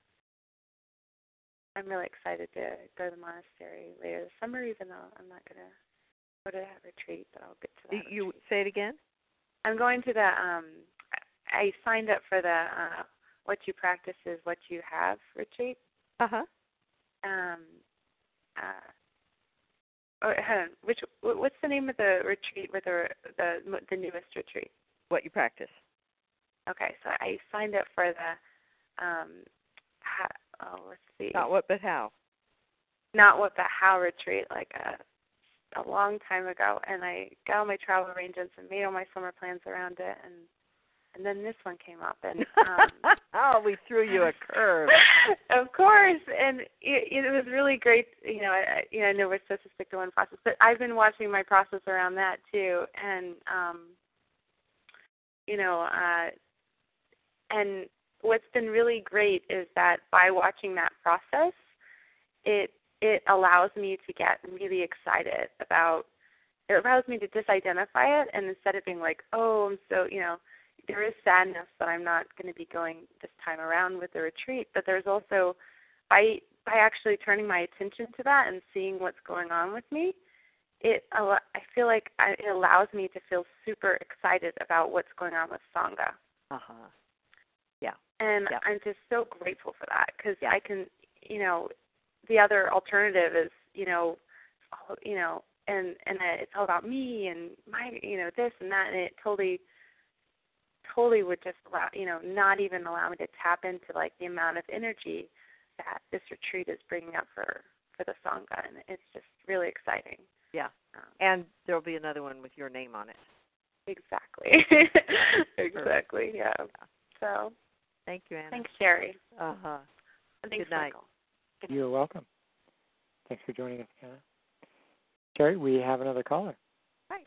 I'm really excited to go to the monastery later this summer, even though I'm not gonna go to that retreat, but I'll get to that. You retreat. say it again? I'm going to the, um, I signed up for the uh, What You Practice is What You Have retreat. Uh-huh. Um, uh, oh, hold on. Which, what's the name of the retreat with the, the, the newest retreat? What You Practice. Okay, so I signed up for the, um, how, oh, let's see. Not what, but how. Not what, but how retreat, like a a long time ago, and I got all my travel arrangements and made all my summer plans around it, and and then this one came up, and um, oh, we threw you a curve. Of course, and it, it was really great. You know, I, you know, I know we're supposed to stick to one process, but I've been watching my process around that too, and um, you know, uh, and what's been really great is that by watching that process, it it allows me to get really excited about, it allows me to disidentify it, and instead of being like, oh, I'm so, you know, there is sadness that I'm not going to be going this time around with the retreat, but there's also, by by actually turning my attention to that and seeing what's going on with me, it I feel like I, it allows me to feel super excited about what's going on with Sangha. Uh-huh. Yeah. And yeah. I'm just so grateful for that because yeah. I can, you know, the other alternative is, you know, you know, and and it's all about me and my, you know, this and that, and it totally, totally would just allow, you know, not even allow me to tap into like the amount of energy that this retreat is bringing up for for the Sangha, and it's just really exciting. Yeah, um, and there'll be another one with your name on it. Exactly. exactly. Yeah. yeah. So. Thank you, Anna. Thanks, Sherry. Uh huh. Thanks, Good night. Michael. You're welcome. Thanks for joining us, Anna. Sherry, we have another caller. Hi.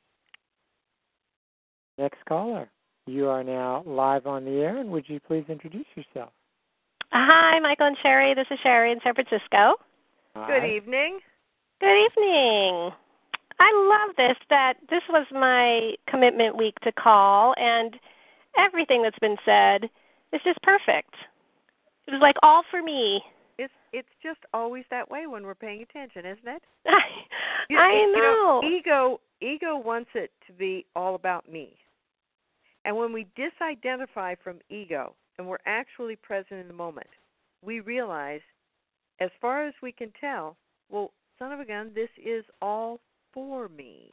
Next caller. You are now live on the air, and would you please introduce yourself? Hi, Michael and Sherry. This is Sherry in San Francisco. Hi. Good evening. Good evening. I love this, that this was my commitment week to call, and everything that's been said is just perfect. It was like all for me. It's it's just always that way when we're paying attention, isn't it? You, I you know. know. Ego ego wants it to be all about me. And when we disidentify from ego and we're actually present in the moment, we realize, as far as we can tell, well, son of a gun, this is all for me.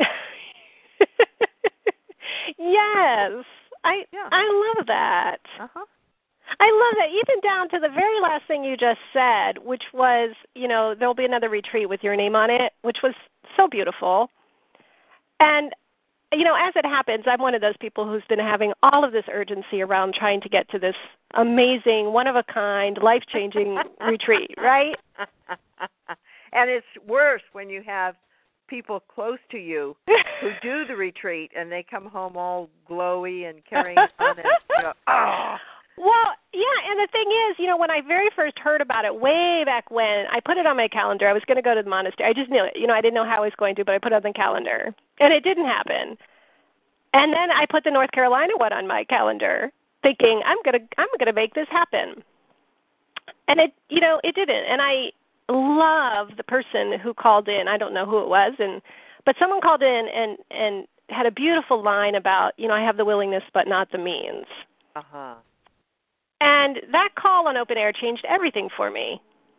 Yes. I yeah. I love that. Uh-huh. I love that, even down to the very last thing you just said, which was, you know, there'll be another retreat with your name on it, which was so beautiful. And, you know, as it happens, I'm one of those people who's been having all of this urgency around trying to get to this amazing, one-of-a-kind, life-changing retreat, right? And it's worse when you have people close to you who do the retreat and they come home all glowy and carrying on and you know, oh. Well, yeah, and the thing is, you know, when I very first heard about it way back when, I put it on my calendar. I was going to go to the monastery. I just knew it. You know, I didn't know how I was going to, but I put it on the calendar. And it didn't happen. And then I put the North Carolina one on my calendar, thinking, I'm going to I'm going to make this happen. And it, you know, it didn't. And I love the person who called in. I don't know who it was, and but someone called in and and had a beautiful line about, you know, I have the willingness but not the means. Uh-huh. And that call on Open Air changed everything for me.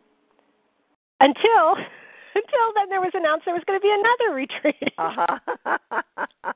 Until until then there was announced there was going to be another retreat. Uh-huh.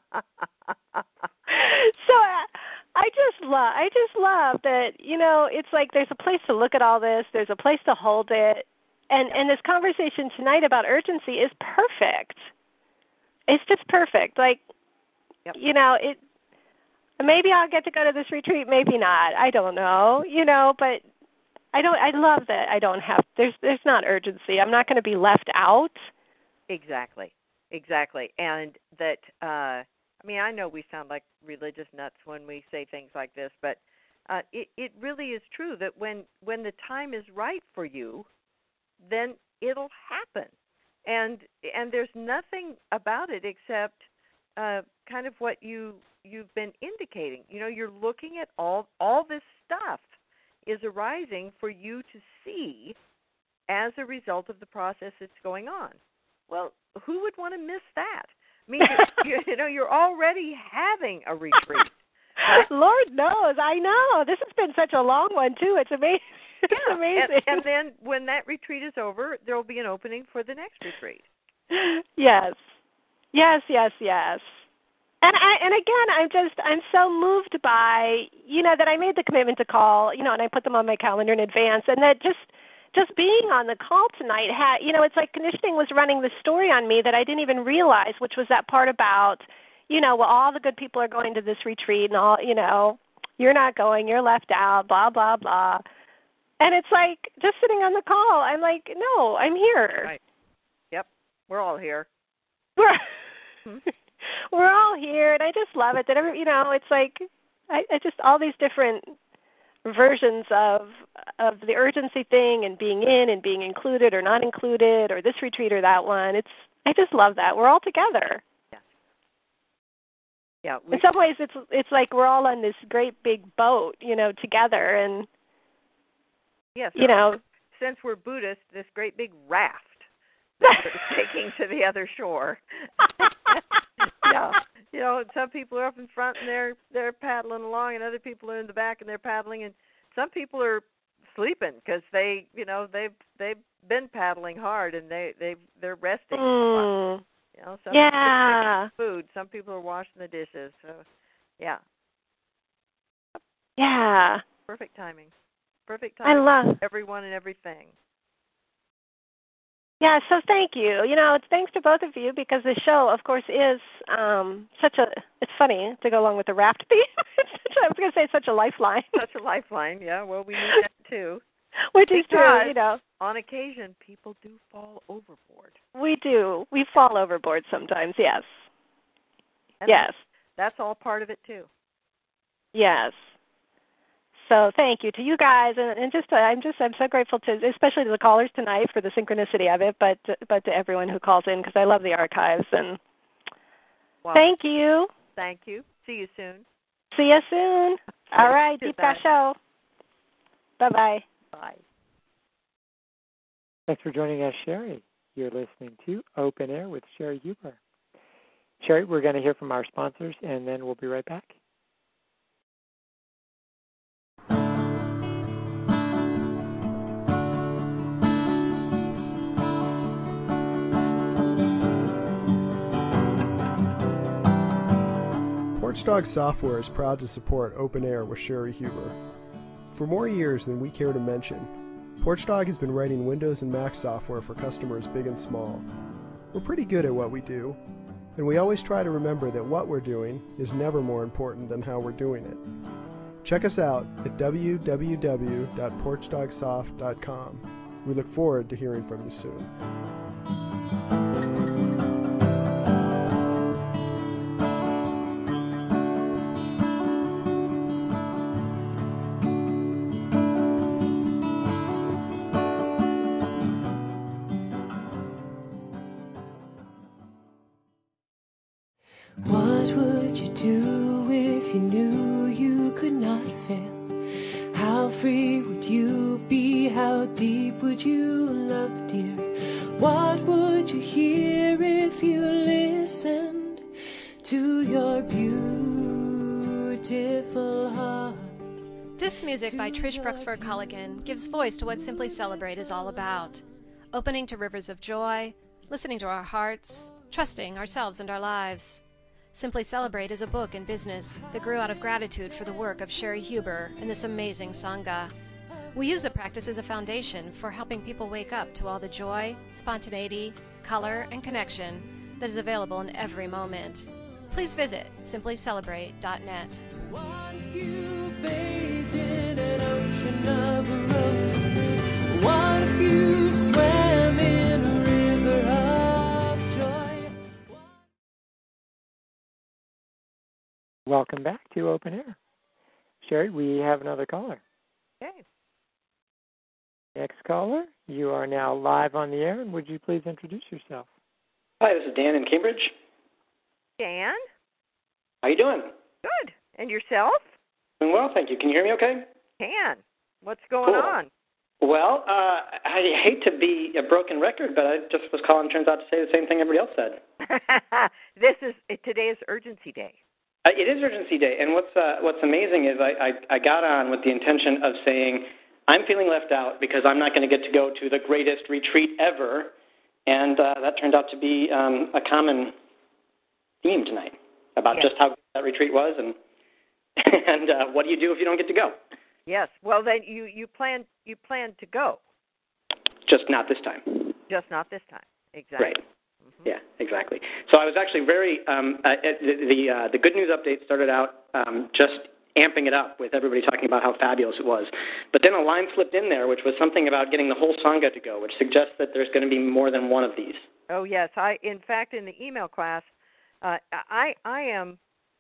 So uh, I just love I just love that, you know, it's like there's a place to look at all this, there's a place to hold it. And and this conversation tonight about urgency is perfect. It's just perfect. Like, yep. you know, it. Maybe I'll get to go to this retreat, maybe not. I don't know, you know, but I don't. I love that I don't have. There's there's not urgency. I'm not going to be left out. Exactly, exactly, and that. Uh, I mean, I know we sound like religious nuts when we say things like this, but uh, it it really is true that when when the time is right for you, then it'll happen, and and there's nothing about it except uh, kind of what you. You've been indicating. You know, you're looking at all all this stuff is arising for you to see as a result of the process that's going on. Well, who would want to miss that? I mean, you, you know, you're already having a retreat. Right? Lord knows, I know. This has been such a long one too. It's amazing. It's yeah. amazing. And, and then when that retreat is over, there will be an opening for the next retreat. Yes, yes, yes, yes. And I, and again, I'm just, I'm so moved by, you know, that I made the commitment to call, you know, and I put them on my calendar in advance, and that just, just being on the call tonight had, you know, it's like conditioning was running the story on me that I didn't even realize, which was that part about, you know, well, all the good people are going to this retreat, and all, you know, you're not going, you're left out, blah, blah, blah. And it's like, just sitting on the call, I'm like, no, I'm here. Right. Yep. We're all here. We're mm-hmm. We're all here, and I just love it that every, you know, it's like I, I just all these different versions of of the urgency thing and being in and being included or not included or this retreat or that one. It's I just love that we're all together. Yeah. Yeah. We, in some ways, it's it's like we're all on this great big boat, you know, together, and yes, you know, since we're Buddhist, this great big raft that we're taking to the other shore. Yeah, you know, some people are up in front and they're they're paddling along, and other people are in the back and they're paddling, and some people are sleeping because they, you know, they've they've been paddling hard and they they they're resting. Mm. You know, some yeah. people are cooking food, some people are washing the dishes. So, yeah. Yeah. Perfect timing. Perfect timing. I love for everyone and everything. Yeah, so thank you. You know, it's thanks to both of you because the show, of course, is um, such a, it's funny to go along with the raft theme. I was going to say such a lifeline. Such a lifeline, yeah. Well, we need that too. Which because is true, you know. On occasion, people do fall overboard. We do. We fall overboard sometimes, yes. And yes. That's all part of it too. Yes. So thank you to you guys, and, and just uh, I'm just I'm so grateful to, especially to the callers tonight for the synchronicity of it, but but to everyone who calls in because I love the archives. And wow. Thank you. Thank you. See you soon. See you soon. All right, Deepika Show. Bye bye. Bye. Thanks for joining us, Sherry. You're listening to Open Air with Sherry Huber. Sherry, we're going to hear from our sponsors, and then we'll be right back. Porchdog Software is proud to support Open Air with Sherry Huber. For more years than we care to mention, Porchdog has been writing Windows and Mac software for customers big and small. We're pretty good at what we do, and we always try to remember that what we're doing is never more important than how we're doing it. Check us out at w w w dot porchdog soft dot com. We look forward to hearing from you soon. What would you do if you knew you could not fail? How free would you be? How deep would you love, dear? What would you hear if you listened to your beautiful heart? This music by Trish Bruxford Culligan gives voice to what Simply Celebrate is all about. Opening to rivers of joy, listening to our hearts, trusting ourselves and our lives. Simply Celebrate is a book and business that grew out of gratitude for the work of Sherry Huber and this amazing Sangha. We use the practice as a foundation for helping people wake up to all the joy, spontaneity, color, and connection that is available in every moment. Please visit simply celebrate dot net. What if you bathed in an ocean of roses? What if you swam in a river of joy? Welcome back to Open Air. Sherry, we have another caller. Okay. Next caller, you are now live on the air, and would you please introduce yourself? Hi, this is Dan in Cambridge. Dan? How you doing? Good. And yourself? Doing well, thank you. Can you hear me okay? Can. What's going Cool. on? Well, uh, I hate to be a broken record, but I just was calling, turns out, to say the same thing everybody else said. This is today is urgency day. Uh, it is urgency day, and what's uh, what's amazing is I, I, I got on with the intention of saying I'm feeling left out because I'm not going to get to go to the greatest retreat ever, and uh, that turned out to be um, a common theme tonight about Yes. just how good that retreat was and and uh, what do you do if you don't get to go? Yes. Well, then you you plan you plan to go, Just not this time. just not this time. Exactly. Right. Yeah, exactly. So I was actually very um, uh, the the, uh, the good news update started out um, just amping it up with everybody talking about how fabulous it was, but then a line slipped in there which was something about getting the whole Sangha to go, which suggests that there's going to be more than one of these. Oh yes. I in fact in the email class, uh, I I am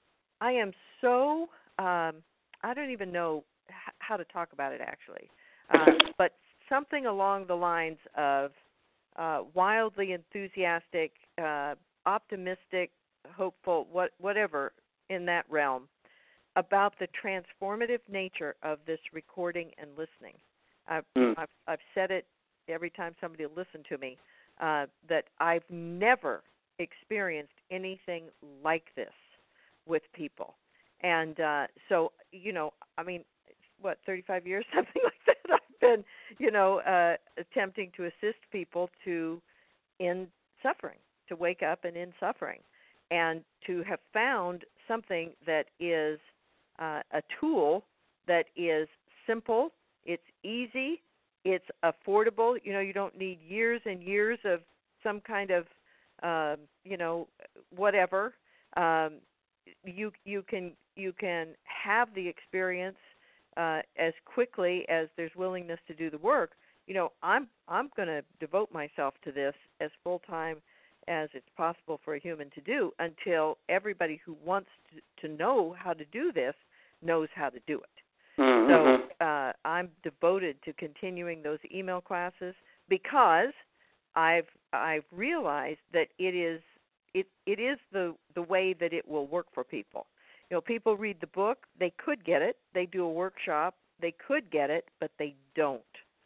I am so um, I don't even know h- how to talk about it actually, uh, but something along the lines of uh, wildly enthusiastic, uh, optimistic, hopeful, what whatever in that realm about the transformative nature of this recording and listening. I've Mm. I've, I've said it every time somebody will listen to me uh, that I've never experienced anything like this with people. And uh, so, you know, I mean, what, thirty-five years, something like that, I've been, you know, uh, attempting to assist people to end suffering, to wake up and end suffering, and to have found something that is uh, a tool that is simple, it's easy, it's affordable. You know, you don't need years and years of some kind of, uh, you know, whatever. Um, you you can you can have the experience uh, as quickly as there's willingness to do the work. You know, I'm I'm going to devote myself to this as full time as it's possible for a human to do until everybody who wants to, to know how to do this knows how to do it. Mm-hmm. So uh, I'm devoted to continuing those email classes because I've I've realized that it is it it is the the way that it will work for people. You know, people read the book, they could get it, they do a workshop, they could get it, but they don't.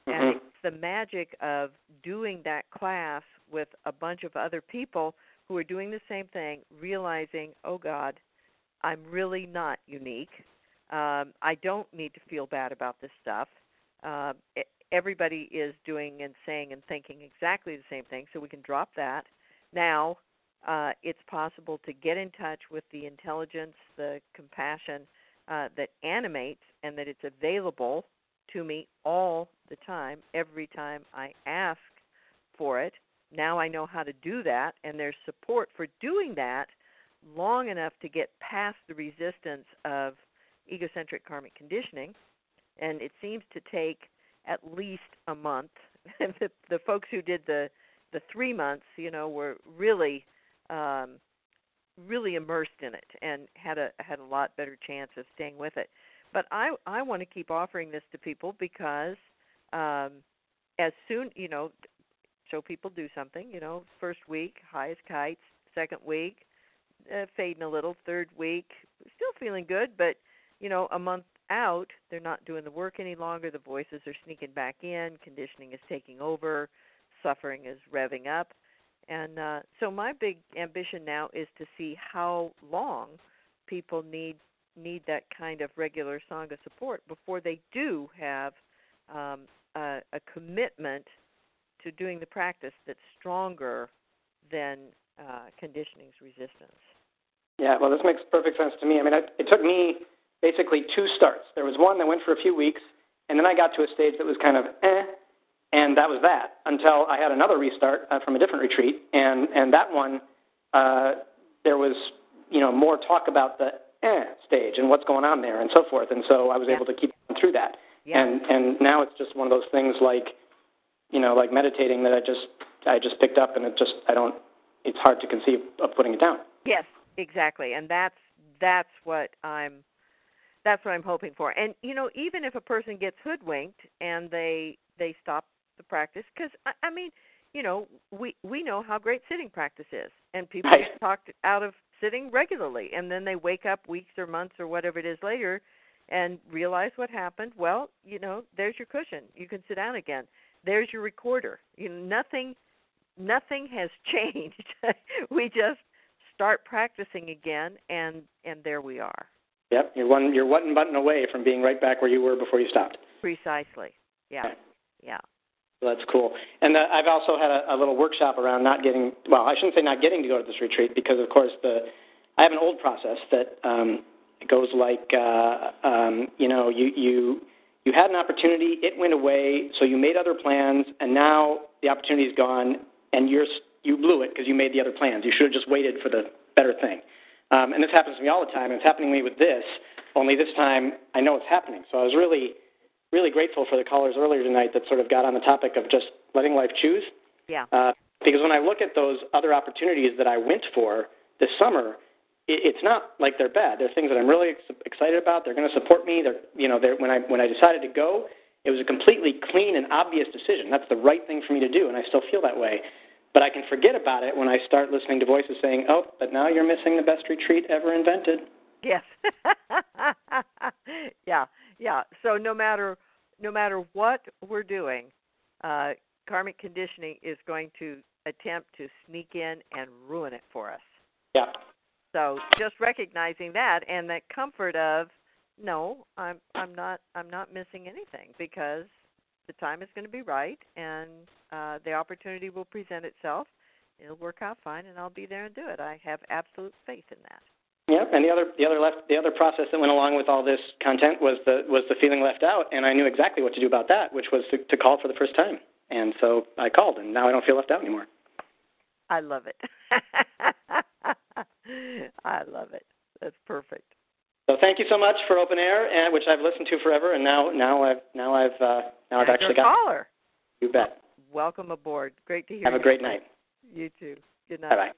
And Mm-hmm. it's the magic of doing that class with a bunch of other people who are doing the same thing, realizing, oh, God, I'm really not unique. Um, I don't need to feel bad about this stuff. Uh, it, everybody is doing and saying and thinking exactly the same thing, so we can drop that. Now uh, it's possible to get in touch with the intelligence, the compassion uh, that animates, and that it's available to me all the time, every time I ask for it. Now I know how to do that, and there's support for doing that long enough to get past the resistance of egocentric karmic conditioning, and it seems to take at least a month. the, the folks who did the the three months, you know, were really um, really immersed in it and had a had a lot better chance of staying with it. But I I want to keep offering this to people because um, as soon, you know, so people do something, you know, first week, high as kites, second week, uh, fading a little, third week, still feeling good, but, you know, a month out, they're not doing the work any longer, the voices are sneaking back in, conditioning is taking over, suffering is revving up. And uh, so my big ambition now is to see how long people need need that kind of regular Sangha support before they do have um, a, a commitment to doing the practice that's stronger than uh, conditioning's resistance. Yeah, well, this makes perfect sense to me. I mean, it, it took me basically two starts. There was one that went for a few weeks, and then I got to a stage that was kind of eh, and that was that until I had another restart uh, from a different retreat, and, and that one, uh, there was, you know, more talk about the eh stage and what's going on there and so forth, and so I was yeah. able to keep through that. Yeah. And and now it's just one of those things like, you know, like meditating that I just I just picked up, and it just I don't. It's hard to conceive of putting it down. Yes, exactly, and that's that's what I'm that's what I'm hoping for. And you know, even if a person gets hoodwinked and they they stop the practice, because I, I mean, you know, we we know how great sitting practice is, and people right. get talked out of sitting regularly, and then they wake up weeks or months or whatever it is later and realize what happened. Well, you know, there's your cushion. You can sit down again. There's your recorder. You know, nothing, nothing has changed. We just start practicing again, and and there we are. Yep, you're one you're one button away from being right back where you were before you stopped. Precisely. Yeah. Okay. Yeah. Well, that's cool. And uh, I've also had a, a little workshop around not getting. Well, I shouldn't say not getting to go to this retreat because, of course, the I have an old process that um, goes like uh, um, you know you you. You had an opportunity, it went away, so you made other plans, and now the opportunity is gone, and you're, you blew it because you made the other plans. You should have just waited for the better thing. Um, and this happens to me all the time, and it's happening to me with this, only this time I know it's happening. So I was really, really grateful for the callers earlier tonight that sort of got on the topic of just letting life choose. Yeah. Uh, because when I look at those other opportunities that I went for this summer, it's not like they're bad. They're things that I'm really ex- excited about. They're going to support me. They're, you know, they're, when I when I decided to go, it was a completely clean and obvious decision. That's the right thing for me to do, and I still feel that way. But I can forget about it when I start listening to voices saying, "Oh, but now you're missing the best retreat ever invented." Yes. yeah, yeah. So no matter no matter what we're doing, uh, karmic conditioning is going to attempt to sneak in and ruin it for us. Yeah. So just recognizing that and that comfort of, no, I'm I'm not I'm not missing anything because the time is going to be right and uh, the opportunity will present itself. It'll work out fine, and I'll be there and do it. I have absolute faith in that. Yeah, and the other the other left the other process that went along with all this content was the was the feeling left out, and I knew exactly what to do about that, which was to, to call for the first time. And so I called, and now I don't feel left out anymore. I love it. I love it. That's perfect. So thank you so much for Open Air, and which I've listened to forever, and now now I've now I've uh, now I've actually got. Caller. You bet. Welcome aboard. Great to hear. Have you. a great night. You too. Good night. Bye bye.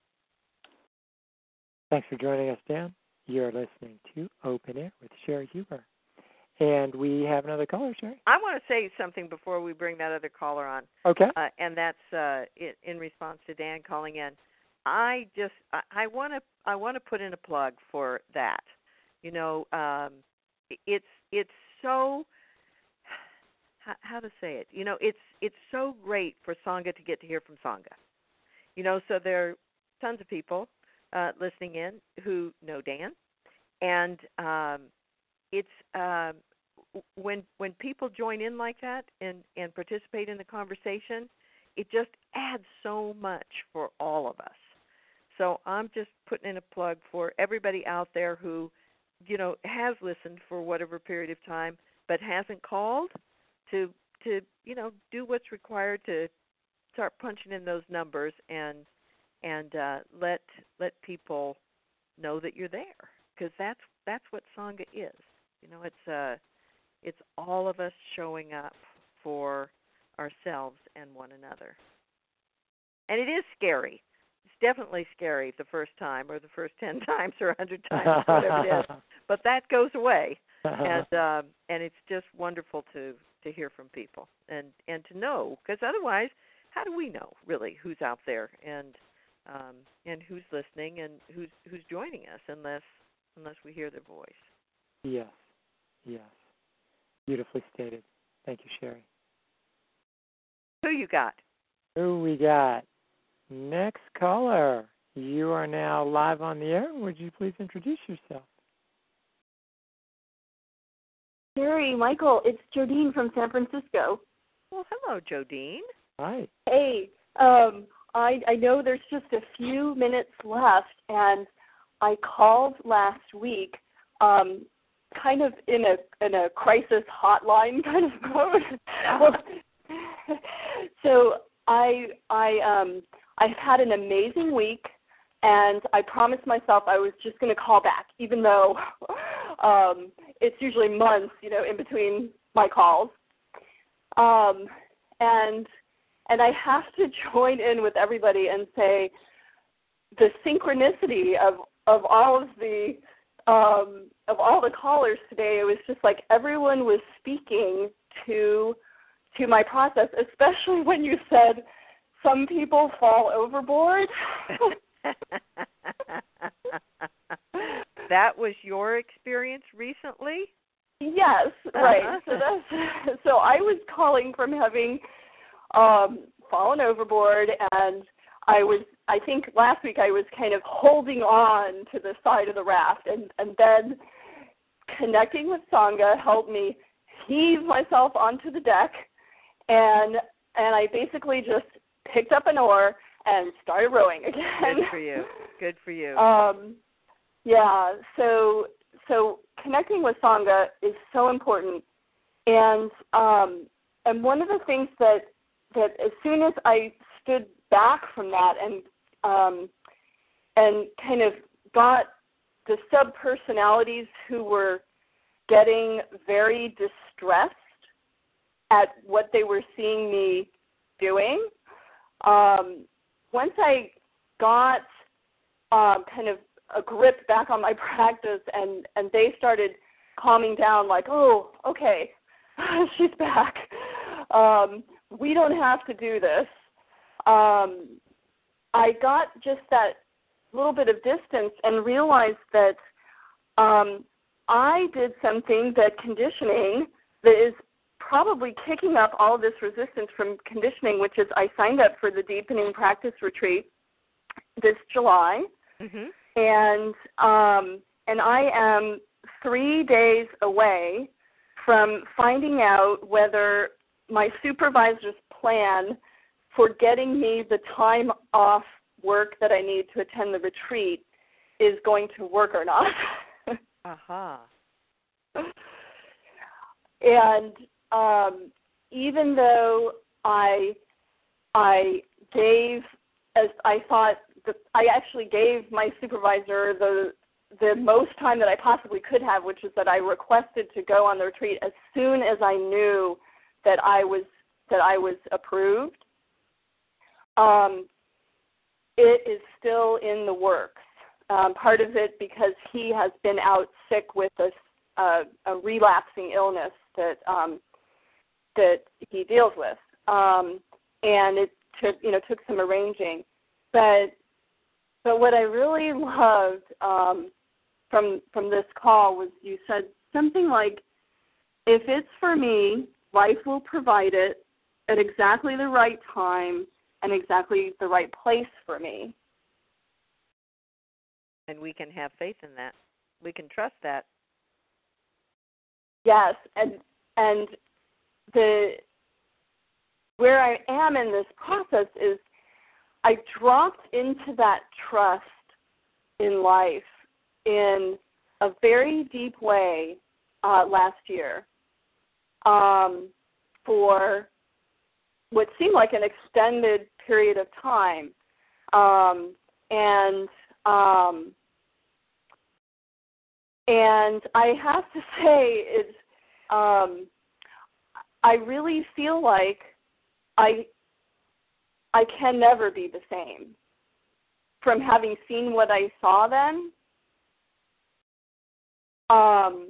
Thanks for joining us, Dan. You're listening to Open Air with Sherry Huber. And we have another caller, Sherry. I want to say something before we bring that other caller on. Okay. Uh, and that's uh, in, in response to Dan calling in. I just I want to I want to put in a plug for that. You know, um, it's it's so how, how to say it. You know, it's it's so great for Sangha to get to hear from Sangha. You know, so there are tons of people uh, listening in who know Dan, and um, it's uh, when when people join in like that and, and participate in the conversation, it just adds so much for all of us. So I'm just putting in a plug for everybody out there who, you know, has listened for whatever period of time, but hasn't called to to you know do what's required to start punching in those numbers and and uh, let let people know that you're there, because that's that's what Sangha is. You know, it's uh it's all of us showing up for ourselves and one another, and it is scary. It's definitely scary the first time, or the first ten times, or a hundred times, whatever it is. But that goes away, and um, and it's just wonderful to, to hear from people and, and to know, because otherwise, how do we know really who's out there and um, and who's listening and who's who's joining us unless unless we hear their voice? Yes, yes, beautifully stated. Thank you, Sherry. Who you got? Who we got? Next caller. You are now live on the air. Would you please introduce yourself? Sherry, Michael, it's Jodine from San Francisco. Well, hello, Jodine. Hi. Hey, um, I, I know there's just a few minutes left, and I called last week um, kind of in a in a crisis hotline kind of mode. So I I um I've had an amazing week, and I promised myself I was just going to call back, even though um, it's usually months, you know, in between my calls. Um, and and I have to join in with everybody and say the synchronicity of of all of the um, of all the callers today. It was just like everyone was speaking to to my process, especially when you said some people fall overboard. That was your experience recently? Yes, right. Uh-huh. So that's so I was calling from having um, fallen overboard, and I was I think last week I was kind of holding on to the side of the raft, and, and then connecting with Sangha helped me heave myself onto the deck, and and I basically just picked up an oar and started rowing again. Good for you. Good for you. Um, yeah, so so connecting with Sangha is so important, and um, and one of the things that that as soon as I stood back from that and um, and kind of got the sub-personalities who were getting very distressed at what they were seeing me doing, um, once I got um, kind of a grip back on my practice and, and they started calming down like, oh, okay, she's back. Um, we don't have to do this. Um, I got just that little bit of distance and realized that um, I did something that conditioning that is probably kicking up all of this resistance from conditioning, which is I signed up for the Deepening Practice Retreat this July, mm-hmm. and um, and I am three days away from finding out whether my supervisor's plan for getting me the time off work that I need to attend the retreat is going to work or not. Aha. Uh-huh. And um, even though I I gave, as I thought, that I actually gave my supervisor the the most time that I possibly could have, which is that I requested to go on the retreat as soon as I knew that I was that I was approved. Um, it is still in the works. Um, part of it because he has been out sick with a, a, a relapsing illness that um, that he deals with, um, and it took you know took some arranging. But but what I really loved um, from from this call was you said something like, "If it's for me, life will provide it at exactly the right time and exactly the right place for me. And we can have faith in that. We can trust that. Yes, and and the where I am in this process is I dropped into that trust in life in a very deep way uh, last year um, for what seemed like an extended period of time. Um, and um, and I have to say, it's, um, I really feel like I I can never be the same from having seen what I saw then. Um,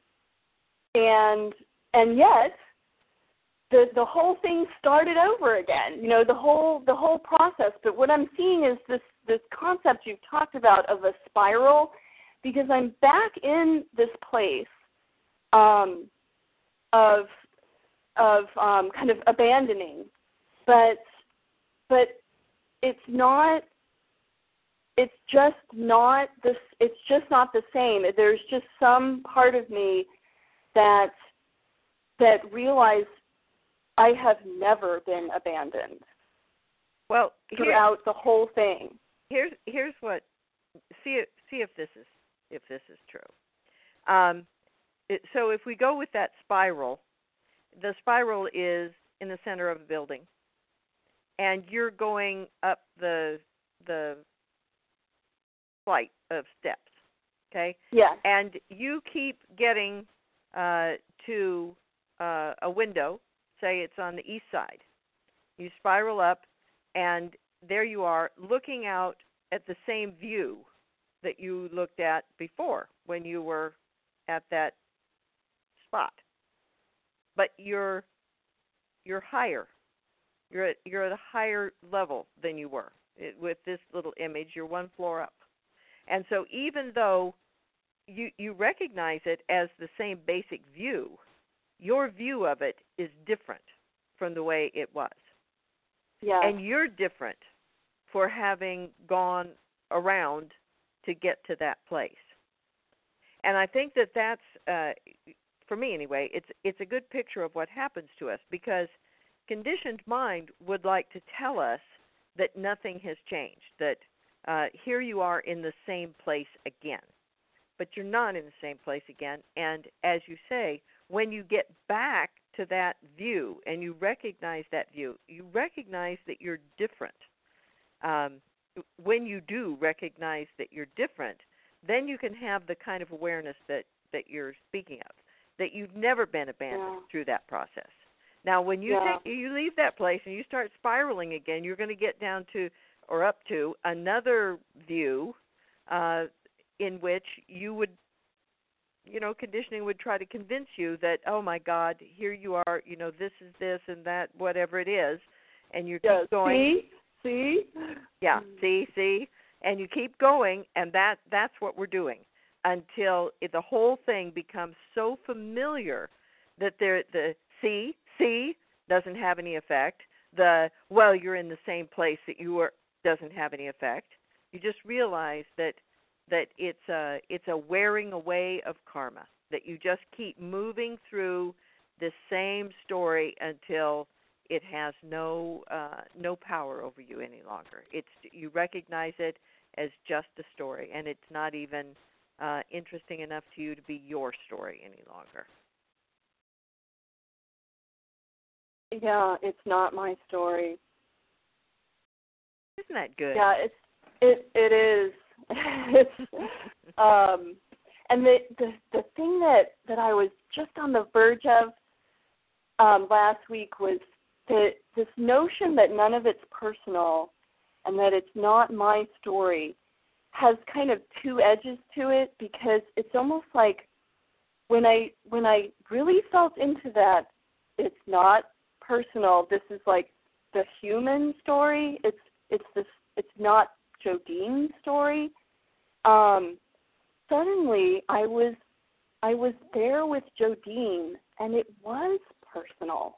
and and yet the the whole thing started over again. You know, the whole the whole process. But what I'm seeing is this this concept you've talked about of a spiral, because I'm back in this place um, of of um, kind of abandoning, but but it's not. It's just not this. It's just not the same. There's just some part of me that that realized I have never been abandoned. Well, throughout the whole thing. Here's here's what. See see if this is if this is true. Um, it, so if we go with that spiral, the spiral is in the center of a building, and you're going up the the flight of steps, okay? Yeah. And you keep getting uh, to uh, a window, say it's on the east side. You spiral up, and there you are looking out at the same view that you looked at before when you were at that spot. But you're you're higher. You're at, you're at a higher level than you were. It, with this little image, you're one floor up. And so even though you you recognize it as the same basic view, your view of it is different from the way it was. Yeah. And you're different for having gone around to get to that place. And I think that that's, uh, for me anyway, it's it's a good picture of what happens to us, because conditioned mind would like to tell us that nothing has changed, that uh, here you are in the same place again. But you're not in the same place again. And as you say, when you get back to that view and you recognize that view, you recognize that you're different. Um, when you do recognize that you're different, then you can have the kind of awareness that, that you're speaking of, that you've never been abandoned yeah. through that process. Now, when you yeah. take, you leave that place and you start spiraling again, you're going to get down to or up to another view uh, in which you would, you know, conditioning would try to convince you that, oh, my God, here you are, you know, this is this and that, whatever it is, and you yeah, keep going. See? See? Yeah, see, see? And you keep going, and that that's what we're doing until it, the whole thing becomes so familiar that there, the see, see doesn't have any effect. The, well, you're in the same place that you were doesn't have any effect. You just realize that that it's a it's a wearing away of karma, that you just keep moving through the same story until it has no uh, no power over you any longer. It's you recognize it as just a story, and it's not even uh, interesting enough to you to be your story any longer. Yeah, it's not my story. Isn't that good? Yeah, it's it it is. it's um, and the, the the thing that, that I was just on the verge of um, last week was that this notion that none of it's personal and that it's not my story has kind of two edges to it, because it's almost like when I when I really felt into that, it's not personal. This is like the human story. It's it's this. It's not Jodine's story. Um, suddenly, I was I was there with Jodine, and it was impersonal.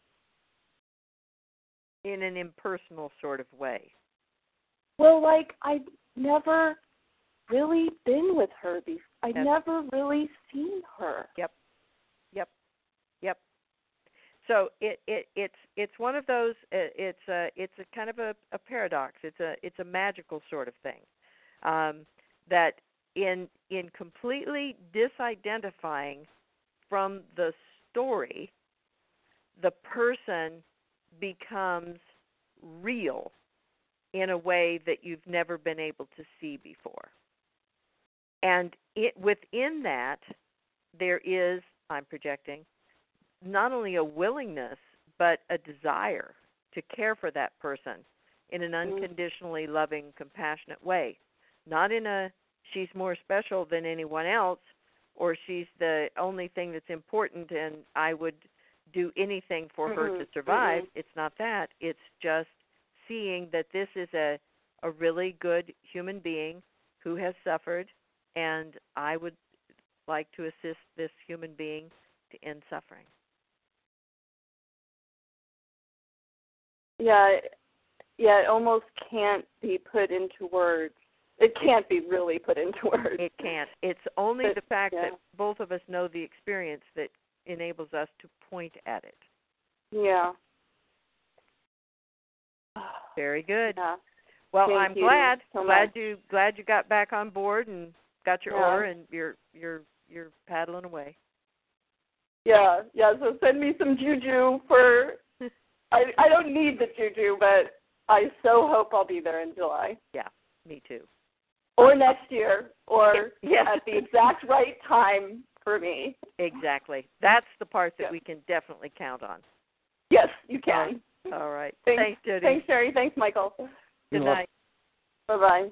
In an impersonal sort of way. Well, like I've never really been with her before. I've That's, never really seen her. Yep. Yep. Yep. So it, it it's it's one of those. It's a it's a kind of a, a paradox. It's a it's a magical sort of thing. Um, that in in completely disidentifying from the story, the person becomes real in a way that you've never been able to see before. And it, within that, there is, I'm projecting, not only a willingness, but a desire to care for that person in an unconditionally loving, compassionate way. Not in a, she's more special than anyone else, or she's the only thing that's important and I would do anything for mm-hmm. her to survive. Mm-hmm. It's not that. It's just seeing that this is a, a really good human being who has suffered, and I would like to assist this human being to end suffering. Yeah, yeah, it almost can't be put into words. It can't be really put into words. It can't. It's only but, the fact yeah. that both of us know the experience that enables us to point at it. Yeah. Very good. Yeah. Well, Thank I'm you glad so glad much. you glad you got back on board and got your yeah. oar and you're you're you're paddling away. Yeah, yeah. So send me some juju for. I I don't need the juju, but I so hope I'll be there in July. Yeah, me too. Or next year, or yes. at the exact right time for me. Exactly. That's the part that yeah. we can definitely count on. Yes, you can. All right. Thanks, Thanks, Jody. Thanks, Sherry. Thanks, Michael. Good night. Bye-bye.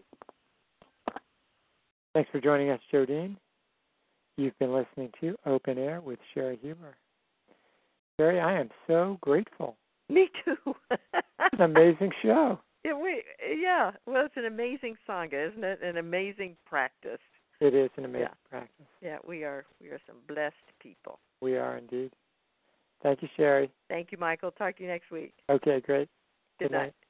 Thanks for joining us, Jodine. You've been listening to Open Air with Sherry Huber. Sherry, I am so grateful. Me too. It's an amazing show. Yeah, we, yeah, well, it's an amazing sangha, isn't it? An amazing practice. It is an amazing yeah. practice. Yeah, we are. We are some blessed people. We are indeed. Thank you, Sherry. Thank you, Michael. Talk to you next week. Okay, great. Good, Good night. night.